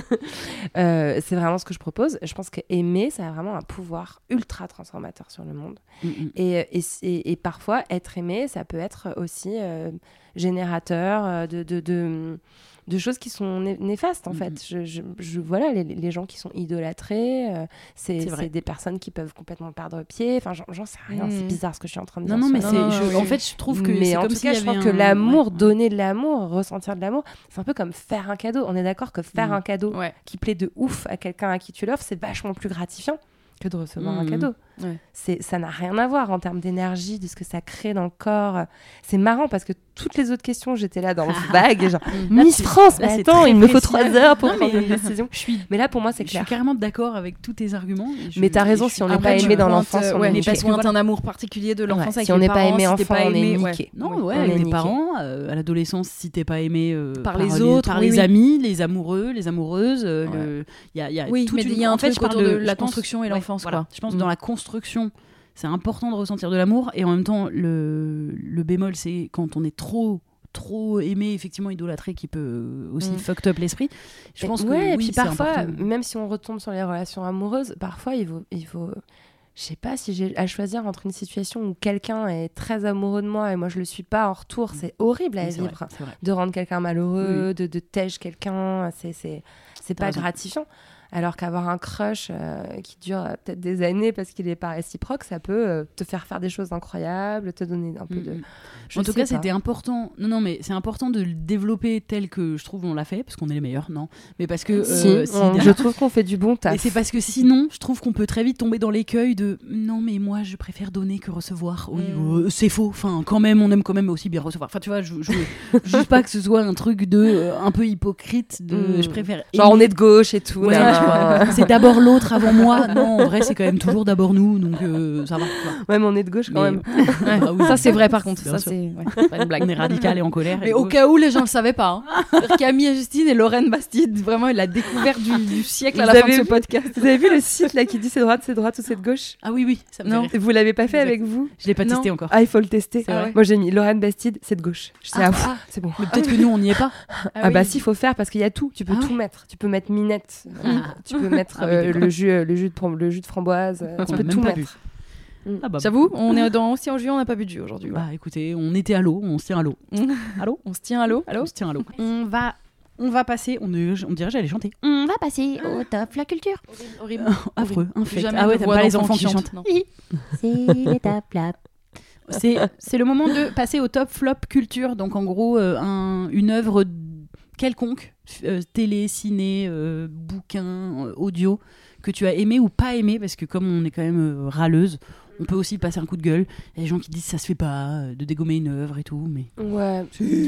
euh, c'est vraiment ce que je propose. Je pense que aimer, ça a vraiment un pouvoir ultra transformateur sur le monde. Mm, mm. Et, et, et, et parfois, être aimé, ça peut être aussi euh, générateur euh, de, de, de, de choses qui sont né- néfastes, en Mhm. fait. Je, je, je- voilà, les, les gens qui sont idolâtrés, euh, c'est, C'est vrai. c'est des personnes qui peuvent complètement perdre pied. Enfin, j'en, j'en sais rien, Mhm. c'est bizarre ce que je suis en train de Non, dire. non, mais sur- c'est. non, je- oui, En oui. fait, je trouve que mais c'est en comme tout s'il cas, y je avait pense que un- l'amour, ouais, ouais. donner de l'amour, ressentir de l'amour, c'est un peu comme faire un cadeau. On est d'accord que faire Mhm. un cadeau Ouais. qui plaît de ouf à quelqu'un à qui tu l'offres, c'est vachement plus gratifiant que de recevoir un Mhm. cadeau. Ouais. C'est, ça n'a rien à voir en termes d'énergie, de ce que ça crée dans le corps. C'est marrant parce que toutes les autres questions, j'étais là dans le vague, et genre Là, Miss c'est- France, là, mais c'est attends, très il me faut précis. trois heures pour Non, prendre mais- une décision. Je suis. Mais là, pour moi, c'est Je suis clair. carrément d'accord avec tous tes arguments. et je- Mais t'as et raison, je si on suis- n'est pas Après, tu aimé dans pointes, l'enfance, euh, on ouais, est mais niqué. parce que pointe voilà. un amour particulier de l'enfance Ouais, avec si on les n'est pas parents, aimé si enfant, t'es pas on est aimé, ouais. niqué. Non, Oui, ouais, on est avec les niqué. parents, euh, à l'adolescence, si t'es pas aimé euh, Par les les, autres, par oui, les oui. amis, les amoureux, les amoureuses, euh, Ouais. le- il y a, il y a Oui, toute mais une- il y a un en fait, truc je parle autour de de la je pense- construction et ouais, l'enfance, voilà. quoi. Je pense Mm. dans la construction, c'est important de ressentir de l'amour et en même temps le, le bémol, c'est quand on est trop trop aimé, effectivement idolâtré, qui peut aussi Mm. fucked up l'esprit. Je pense que ouais, et oui, puis c'est parfois, important. même si on retombe sur les relations amoureuses, parfois il faut, il faut, je sais pas si j'ai à choisir entre une situation où quelqu'un est très amoureux de moi et moi je le suis pas en retour, c'est horrible à Oui, c'est vrai, vivre. c'est vrai. De rendre quelqu'un malheureux, Oui. de, de tège quelqu'un, c'est, c'est, c'est T'as pas raison. gratifiant. Alors qu'avoir un crush euh, qui dure euh, peut-être des années parce qu'il est pas réciproque, ça peut euh, te faire faire des choses incroyables, te donner un peu de... Mm, mm. Je En tout sais cas, pas. c'était important. Non, non, mais c'est important de le développer tel que je trouve on l'a fait, parce qu'on est les meilleurs, non. Mais parce que Si, euh, si, on- derrière- je trouve qu'on fait du bon taf. Et c'est parce que sinon, je trouve qu'on peut très vite tomber dans l'écueil de non, mais moi, je préfère donner que recevoir. Oui, Mm. euh, c'est faux. Enfin, quand même, on aime quand même aussi bien recevoir. Enfin, tu vois, je, je je veux pas que ce soit un truc de euh, un peu hypocrite. De, Mm. je préfère. Genre on aimer- est de gauche et tout. Ouais, là. tu vois, c'est d'abord l'autre avant moi. Non, en vrai, c'est quand même toujours d'abord nous, donc euh, ça va. tu vois. Ouais, mais on est de gauche quand Mais- même. Ouais. Bah oui. Ça, c'est vrai, par contre. Bien Ça, sûr. c'est ouais, pas une blague. On est radical et en colère. Mais et au gauche. cas où les gens le savaient pas, hein. Camille et Justine et Lorraine Bastide, vraiment, la découverte du, du siècle à Vous la fin de avez ce vu- podcast. Vous avez vu le site là qui dit c'est droite, c'est droite ou c'est de gauche? Ah oui, oui, ça me fait Non. rire. Et vous l'avez pas fait Exact. avec vous? Je l'ai pas Non. testé encore. Ah, il faut le tester. C'est vrai. Moi j'ai mis Lorraine Bastide, c'est de gauche. Je sais, Ah, ah, pff, ah. c'est bon. Mais peut-être que nous, on n'y est pas. Ah, bah si, il faut faire parce qu'il y a tout. Tu peux Ah tout ouais. mettre. Tu peux mettre minette. Ah. Tu peux mettre Ah oui, euh, d'accord. le jus, euh, le jus de prom- le jus de framboise. euh, On tu l'a peux même tout pas mettre. bu. Ah bah, J'avoue, on est dans aussi en juillet, on n'a pas bu de jus aujourd'hui. ouais. Bah écoutez, on était à l'eau, on se tient à l'eau. Allô On se tient à l'eau. Allô On se tient à l'eau. On va, on va passer, on, est- on dirait que j'allais chanter. On va passer au top la culture. Horrible. Affreux, infect. Jamais Ah ouais, de t'aimes voix pas les d'enfant enfants qui chantent. Non. C'est l'étape là. C'est, c'est le moment de passer au top flop culture. Donc en gros, euh, un, une œuvre quelconque, euh, télé, ciné, euh, bouquin, euh, audio, que tu as aimé ou pas aimé, parce que comme on est quand même euh, râleuse, on peut aussi passer un coup de gueule. Il y a des gens qui disent ça se fait pas, euh, de dégommer une œuvre et tout, mais Ouais.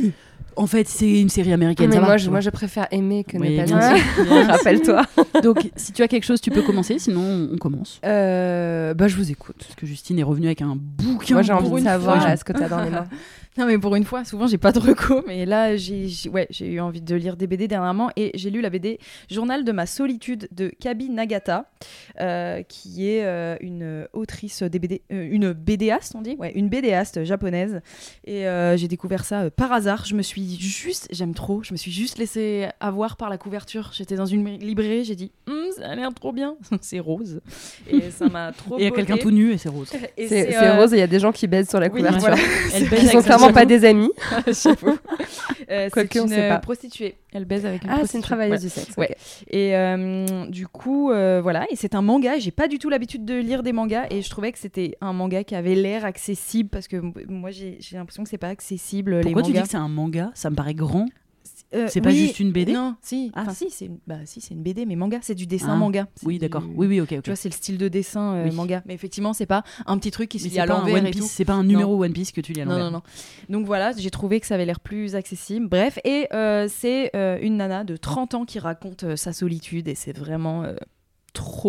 en fait c'est une série américaine. Mais ça va, moi, tu je, vois. moi, je préfère aimer que Oui, ne pas bien aimer. sûr, bien sûr. Rappelle-toi. Donc si tu as quelque chose, tu peux commencer, sinon on commence. Euh, bah, je vous écoute. Parce que Justine est revenue avec un bouquin. Moi, j'ai envie pour de une savoir fois. là, ce que t'as dans les mains. Non, mais pour une fois, souvent, j'ai pas de reco. Mais là, j'ai j'ai- ouais, j'ai eu envie de lire des B D dernièrement. Et j'ai lu la B D Journal de ma solitude de Kabi Nagata, euh, qui est euh, une autrice des B D, euh, une BDaste, on dit ouais, une BDaste japonaise. Et euh, j'ai découvert ça euh, par hasard. Je me suis juste, j'aime trop, je me suis juste laissée avoir par la couverture. J'étais dans une librairie, j'ai dit, Hum, ça a l'air trop bien. C'est rose. Et ça m'a trop Et il y a botté. quelqu'un tout nu et c'est rose. Et C'est c'est euh, rose et il y a des gens qui baisent sur la oui, couverture. voilà. Elle baise Qui sont avec clairement sa- pas des amis. J'avoue. Euh, Quoique, c'est on une sait pas. prostituée. Elle baise avec une Ah, c'est prostituée. une travailleuse Ouais. du sexe. Ouais. ok. Et euh, du coup, euh, voilà. Et c'est un manga. J'ai pas du tout l'habitude de lire des mangas. Et je trouvais que c'était un manga qui avait l'air accessible. Parce que m- moi, j'ai j'ai l'impression que c'est pas accessible. Pourquoi les tu dis mangas. que c'est un manga? Ça me paraît grand. Euh, c'est pas oui, juste une B D? Non, si. Ah, Enfin, si, c'est une... bah, si, c'est une B D, mais manga. C'est du dessin Ah, manga. C'est Oui, du- d'accord. Oui, oui, ok, ok. Tu vois, c'est le style de dessin euh, Oui. manga. Mais effectivement, c'est pas un petit truc qui se Mais lit c'est à pas un l'envers One et tout. Piece, c'est pas un numéro One Piece que tu lis à Non, l'envers. non, non. Donc voilà, j'ai trouvé que ça avait l'air plus accessible. Bref, et euh, c'est euh, une nana de trente ans qui raconte euh, sa solitude et c'est vraiment euh, trop,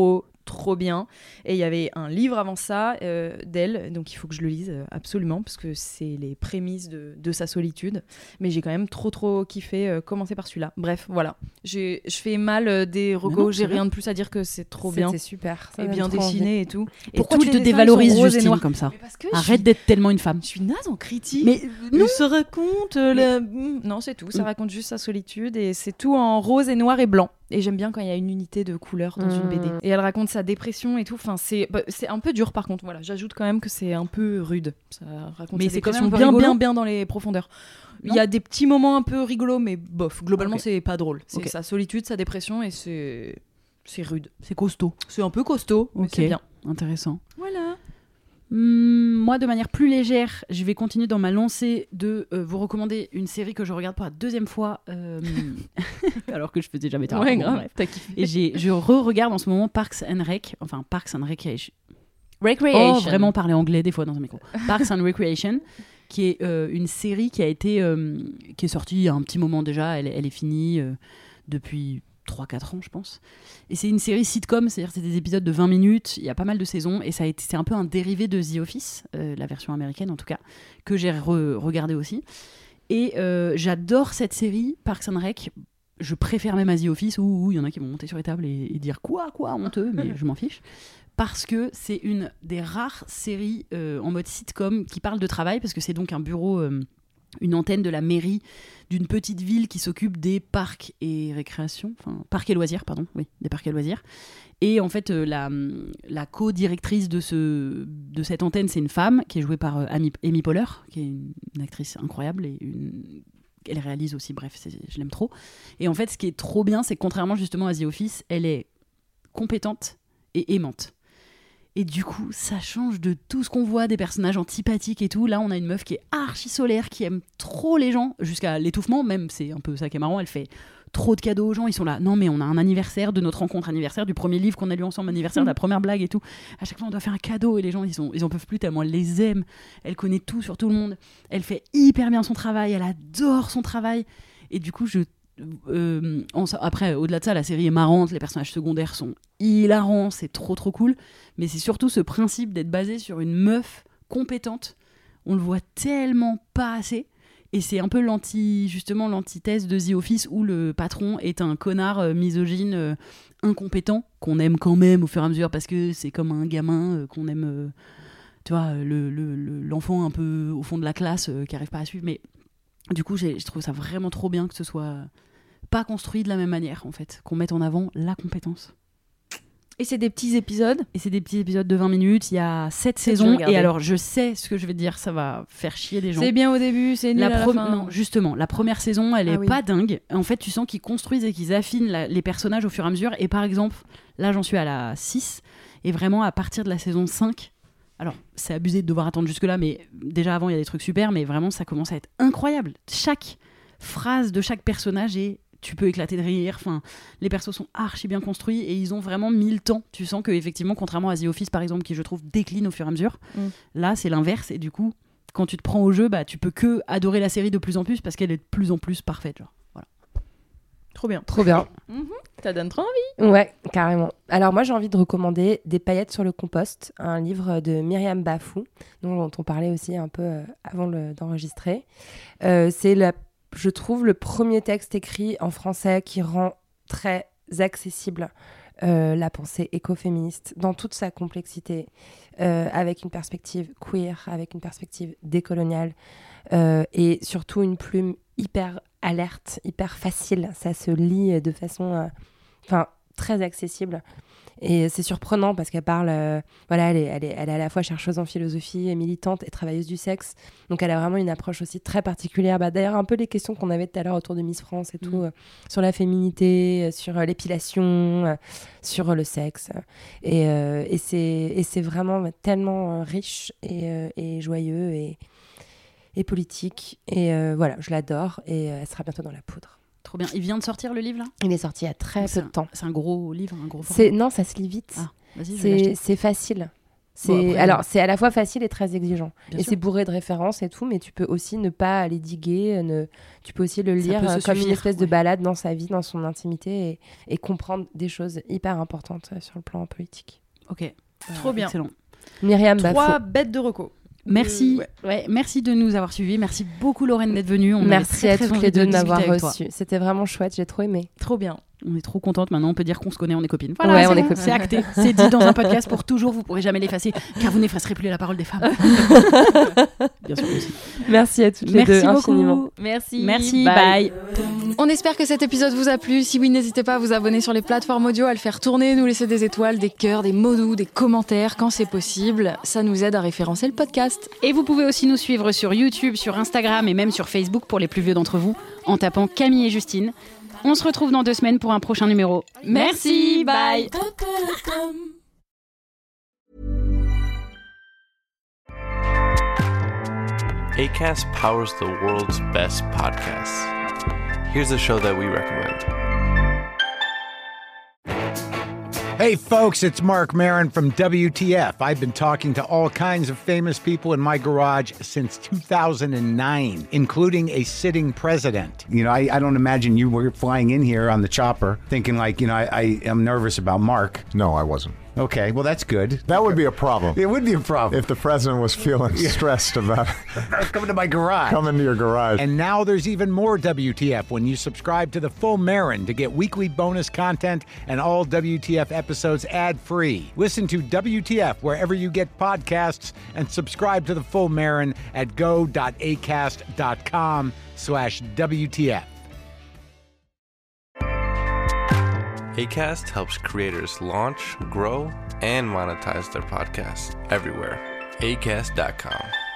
trop bien. Et il y avait un livre avant ça euh, d'elle, donc il faut que je le lise euh, absolument, parce que c'est les prémices de, de sa solitude. Mais j'ai quand même trop trop kiffé euh, commencer par celui-là. Bref, voilà. J'ai, je fais mal euh, des recos, j'ai rien de plus à dire que c'est trop bien. C'était super. Ça Et donne bien trop envie. dessiné et tout. Pourquoi et tu tous te les dessins, dévalorises, ils sont roses et Justine, noirs. comme ça? Mais parce que Arrête je suis... d'être tellement une femme. je suis naze en critique. Mais Il non. se raconte euh, la- non, c'est tout. Ça Mm. raconte juste sa solitude et c'est tout en rose et noir et blanc. Et j'aime bien quand il y a une unité de couleurs dans Mm. une B D. Et elle raconte sa dépression et tout. Enfin, c'est bah, c'est un peu dur par contre. Voilà, j'ajoute quand même que c'est un peu rude. Ça raconte Mais sa c'est quand dépression même un peu bien, rigolo. bien, bien dans les profondeurs. Il y a des petits moments un peu rigolos, mais bof. Globalement, Ok. c'est pas drôle. C'est Ok. sa solitude, sa dépression et c'est c'est rude. C'est costaud. C'est un peu costaud, mais Ok. c'est bien. Intéressant. Voilà. Hum, moi, de manière plus légère, je vais continuer dans ma lancée de euh, vous recommander une série que je regarde pour la deuxième fois, euh, alors que je faisais jamais tard. Ouais, Bon, grave. bref. T'as kiffé. Et j'ai, je re-regarde en ce moment Parks and Rec, enfin Parks and Recreation. Recreation. Oh, vraiment parler anglais des fois dans un micro. Parks and Recreation, qui est euh, une série qui a été, euh, qui est sortie il y a un petit moment déjà. Elle, elle est finie euh, depuis trois quatre ans, je pense. Et c'est une série sitcom, c'est-à-dire c'est des épisodes de vingt minutes. Il y a pas mal de saisons et ça a été, c'est un peu un dérivé de The Office, euh, la version américaine en tout cas, que j'ai re- regardé aussi. Et euh, j'adore cette série, Parks and Rec. Je préfère même à The Office où il y en a qui vont monter sur les tables et, et dire quoi, quoi, honteux, mais je m'en fiche. Parce que c'est une des rares séries euh, en mode sitcom qui parle de travail, parce que c'est donc un bureau, euh, une antenne de la mairie d'une petite ville qui s'occupe des parcs et récréations, enfin parcs et loisirs, pardon, oui, des parcs et loisirs. Et en fait, euh, la, la co-directrice de, ce, de cette antenne, c'est une femme qui est jouée par euh, Amy, Amy Poehler, qui est une, une actrice incroyable et une... elle réalise aussi, bref, c'est, je l'aime trop. Et en fait, ce qui est trop bien, c'est que contrairement justement à The Office, elle est compétente et aimante. Et du coup, ça change de tout ce qu'on voit, des personnages antipathiques et tout. Là, on a une meuf qui est archi solaire, qui aime trop les gens, jusqu'à l'étouffement même, c'est un peu ça qui est marrant. Elle fait trop de cadeaux aux gens, ils sont là. Non, mais on a un anniversaire de notre rencontre, anniversaire du premier livre qu'on a lu ensemble, anniversaire de la première blague et tout. À chaque fois, on doit faire un cadeau et les gens, ils, sont, ils en peuvent plus tellement elle les aime. Elle connaît tout sur tout le monde. Elle fait hyper bien son travail, elle adore son travail. Et du coup, je Euh, en, après, au-delà de ça, la série est marrante, les personnages secondaires sont hilarants, c'est trop trop cool, mais c'est surtout ce principe d'être basé sur une meuf compétente. On le voit tellement pas assez, et c'est un peu l'anti, justement l'antithèse de The Office où le patron est un connard euh, misogyne, euh, incompétent, qu'on aime quand même au fur et à mesure parce que c'est comme un gamin euh, qu'on aime, euh, tu vois, le, le, le, l'enfant un peu au fond de la classe euh, qui arrive pas à suivre, mais du coup, j'ai, je trouve ça vraiment trop bien que ce soit pas construit de la même manière, en fait. Qu'on mette en avant la compétence. Et c'est des petits épisodes. Et c'est des petits épisodes de vingt minutes. Il y a sept saisons. Et alors, je sais ce que je vais dire, ça va faire chier des gens. C'est bien au début, c'est nul La à pro- la fin. Non, justement, la première saison, elle Ah est oui. pas dingue. En fait, tu sens qu'ils construisent et qu'ils affinent la- les personnages au fur et à mesure. Et par exemple, là, j'en suis à la six. Et vraiment, à partir de la saison cinq... Alors, c'est abusé de devoir attendre jusque-là, mais déjà avant, il y a des trucs super, mais vraiment, ça commence à être incroyable. Chaque phrase de chaque personnage est... Tu peux éclater de rire, enfin, les persos sont archi bien construits et ils ont vraiment mis le temps. Tu sens que effectivement, contrairement à The Office par exemple, qui je trouve décline au fur et à mesure, Mm. là c'est l'inverse et du coup, quand tu te prends au jeu, bah tu peux que adorer la série de plus en plus parce qu'elle est de plus en plus parfaite, genre. Voilà. Trop bien. Trop bien. Ça donne trop envie. Ouais, carrément. Alors moi, j'ai envie de recommander Des paillettes sur le compost, un livre de Myriam Bafou, dont on parlait aussi un peu euh, avant le- d'enregistrer. Euh, c'est, la, je trouve, le premier texte écrit en français qui rend très accessible euh, la pensée écoféministe dans toute sa complexité, euh, avec une perspective queer, avec une perspective décoloniale, euh, et surtout une plume hyper alerte, hyper facile. Ça se lit de façon... euh, Enfin, très accessible. Et c'est surprenant parce qu'elle parle... euh, voilà, elle est, elle, est, elle est à la fois chercheuse en philosophie, et militante et travailleuse du sexe. Donc, elle a vraiment une approche aussi très particulière. Bah, d'ailleurs, un peu les questions qu'on avait tout à l'heure autour de Miss France et tout, Mmh. euh, sur la féminité, euh, sur euh, l'épilation, euh, sur euh, le sexe. Et, euh, et, c'est, et c'est vraiment tellement euh, riche et, euh, et joyeux et, et politique. Et euh, voilà, je l'adore. Et euh, elle sera bientôt dans la poudre. Trop bien. Il vient de sortir le livre là ? Il est sorti il y a très C'est peu de temps. C'est un gros livre, un gros format. C'est, non, ça se lit vite. Ah, vas-y, je vais c'est, l'acheter. c'est facile. C'est, Bon, après, alors, c'est à la fois facile et très exigeant. Bien et sûr. c'est bourré de références et tout, mais tu peux aussi ne pas aller diguer. Ne... Tu peux aussi le Ça lire peut se euh, comme une suffire, espèce de ouais. balade dans sa vie, dans son intimité et, et comprendre des choses hyper importantes euh, sur le plan politique. Ok. Euh, Trop bien. Excellent. Myriam Trois Bafo. bêtes de reco. Merci. Euh, ouais, merci de nous avoir suivis. Merci beaucoup, Lorraine, d'être venue. On avait Merci très, à très toutes envie les deux de discuter m'avoir avec toi. reçu. C'était vraiment chouette, j'ai trop aimé. Trop bien. On est trop contente. Maintenant, on peut dire qu'on se connaît, on est copines. Voilà, Ouais, c'est on est bon, copines. c'est acté. C'est dit dans un podcast pour toujours. Vous pourrez jamais l'effacer, car vous n'effacerez plus la parole des femmes. Bien sûr aussi. Merci à toutes les Merci deux beaucoup. infiniment. Merci. Merci. Bye. On espère que cet épisode vous a plu. Si oui, n'hésitez pas à vous abonner sur les plateformes audio, à le faire tourner, nous laisser des étoiles, des cœurs, des mots doux, des commentaires quand c'est possible. Ça nous aide à référencer le podcast. Et vous pouvez aussi nous suivre sur YouTube, sur Instagram et même sur Facebook pour les plus vieux d'entre vous, en tapant Camille et Justine. On se retrouve dans deux semaines pour un prochain numéro. Merci, bye. Acast powers the world's best podcasts. Here's a show that we recommend. Hey folks, it's Mark Maron from W T F. I've been talking to all kinds of famous people in my garage since two thousand nine, including a sitting president. You know, I, I don't imagine you were flying in here on the chopper thinking like, you know, I, I am nervous about Mark. No, I wasn't. Okay, well, that's good. That would be a problem. It would be a problem. If the president was feeling stressed about Coming to my garage. coming to your garage. And now there's even more W T F when you subscribe to the full Marin to get weekly bonus content and all W T F episodes ad-free. Listen to W T F wherever you get podcasts and subscribe to the full Marin at go.acast.com slash WTF. Acast helps creators launch, grow, and monetize their podcasts everywhere. acast dot com.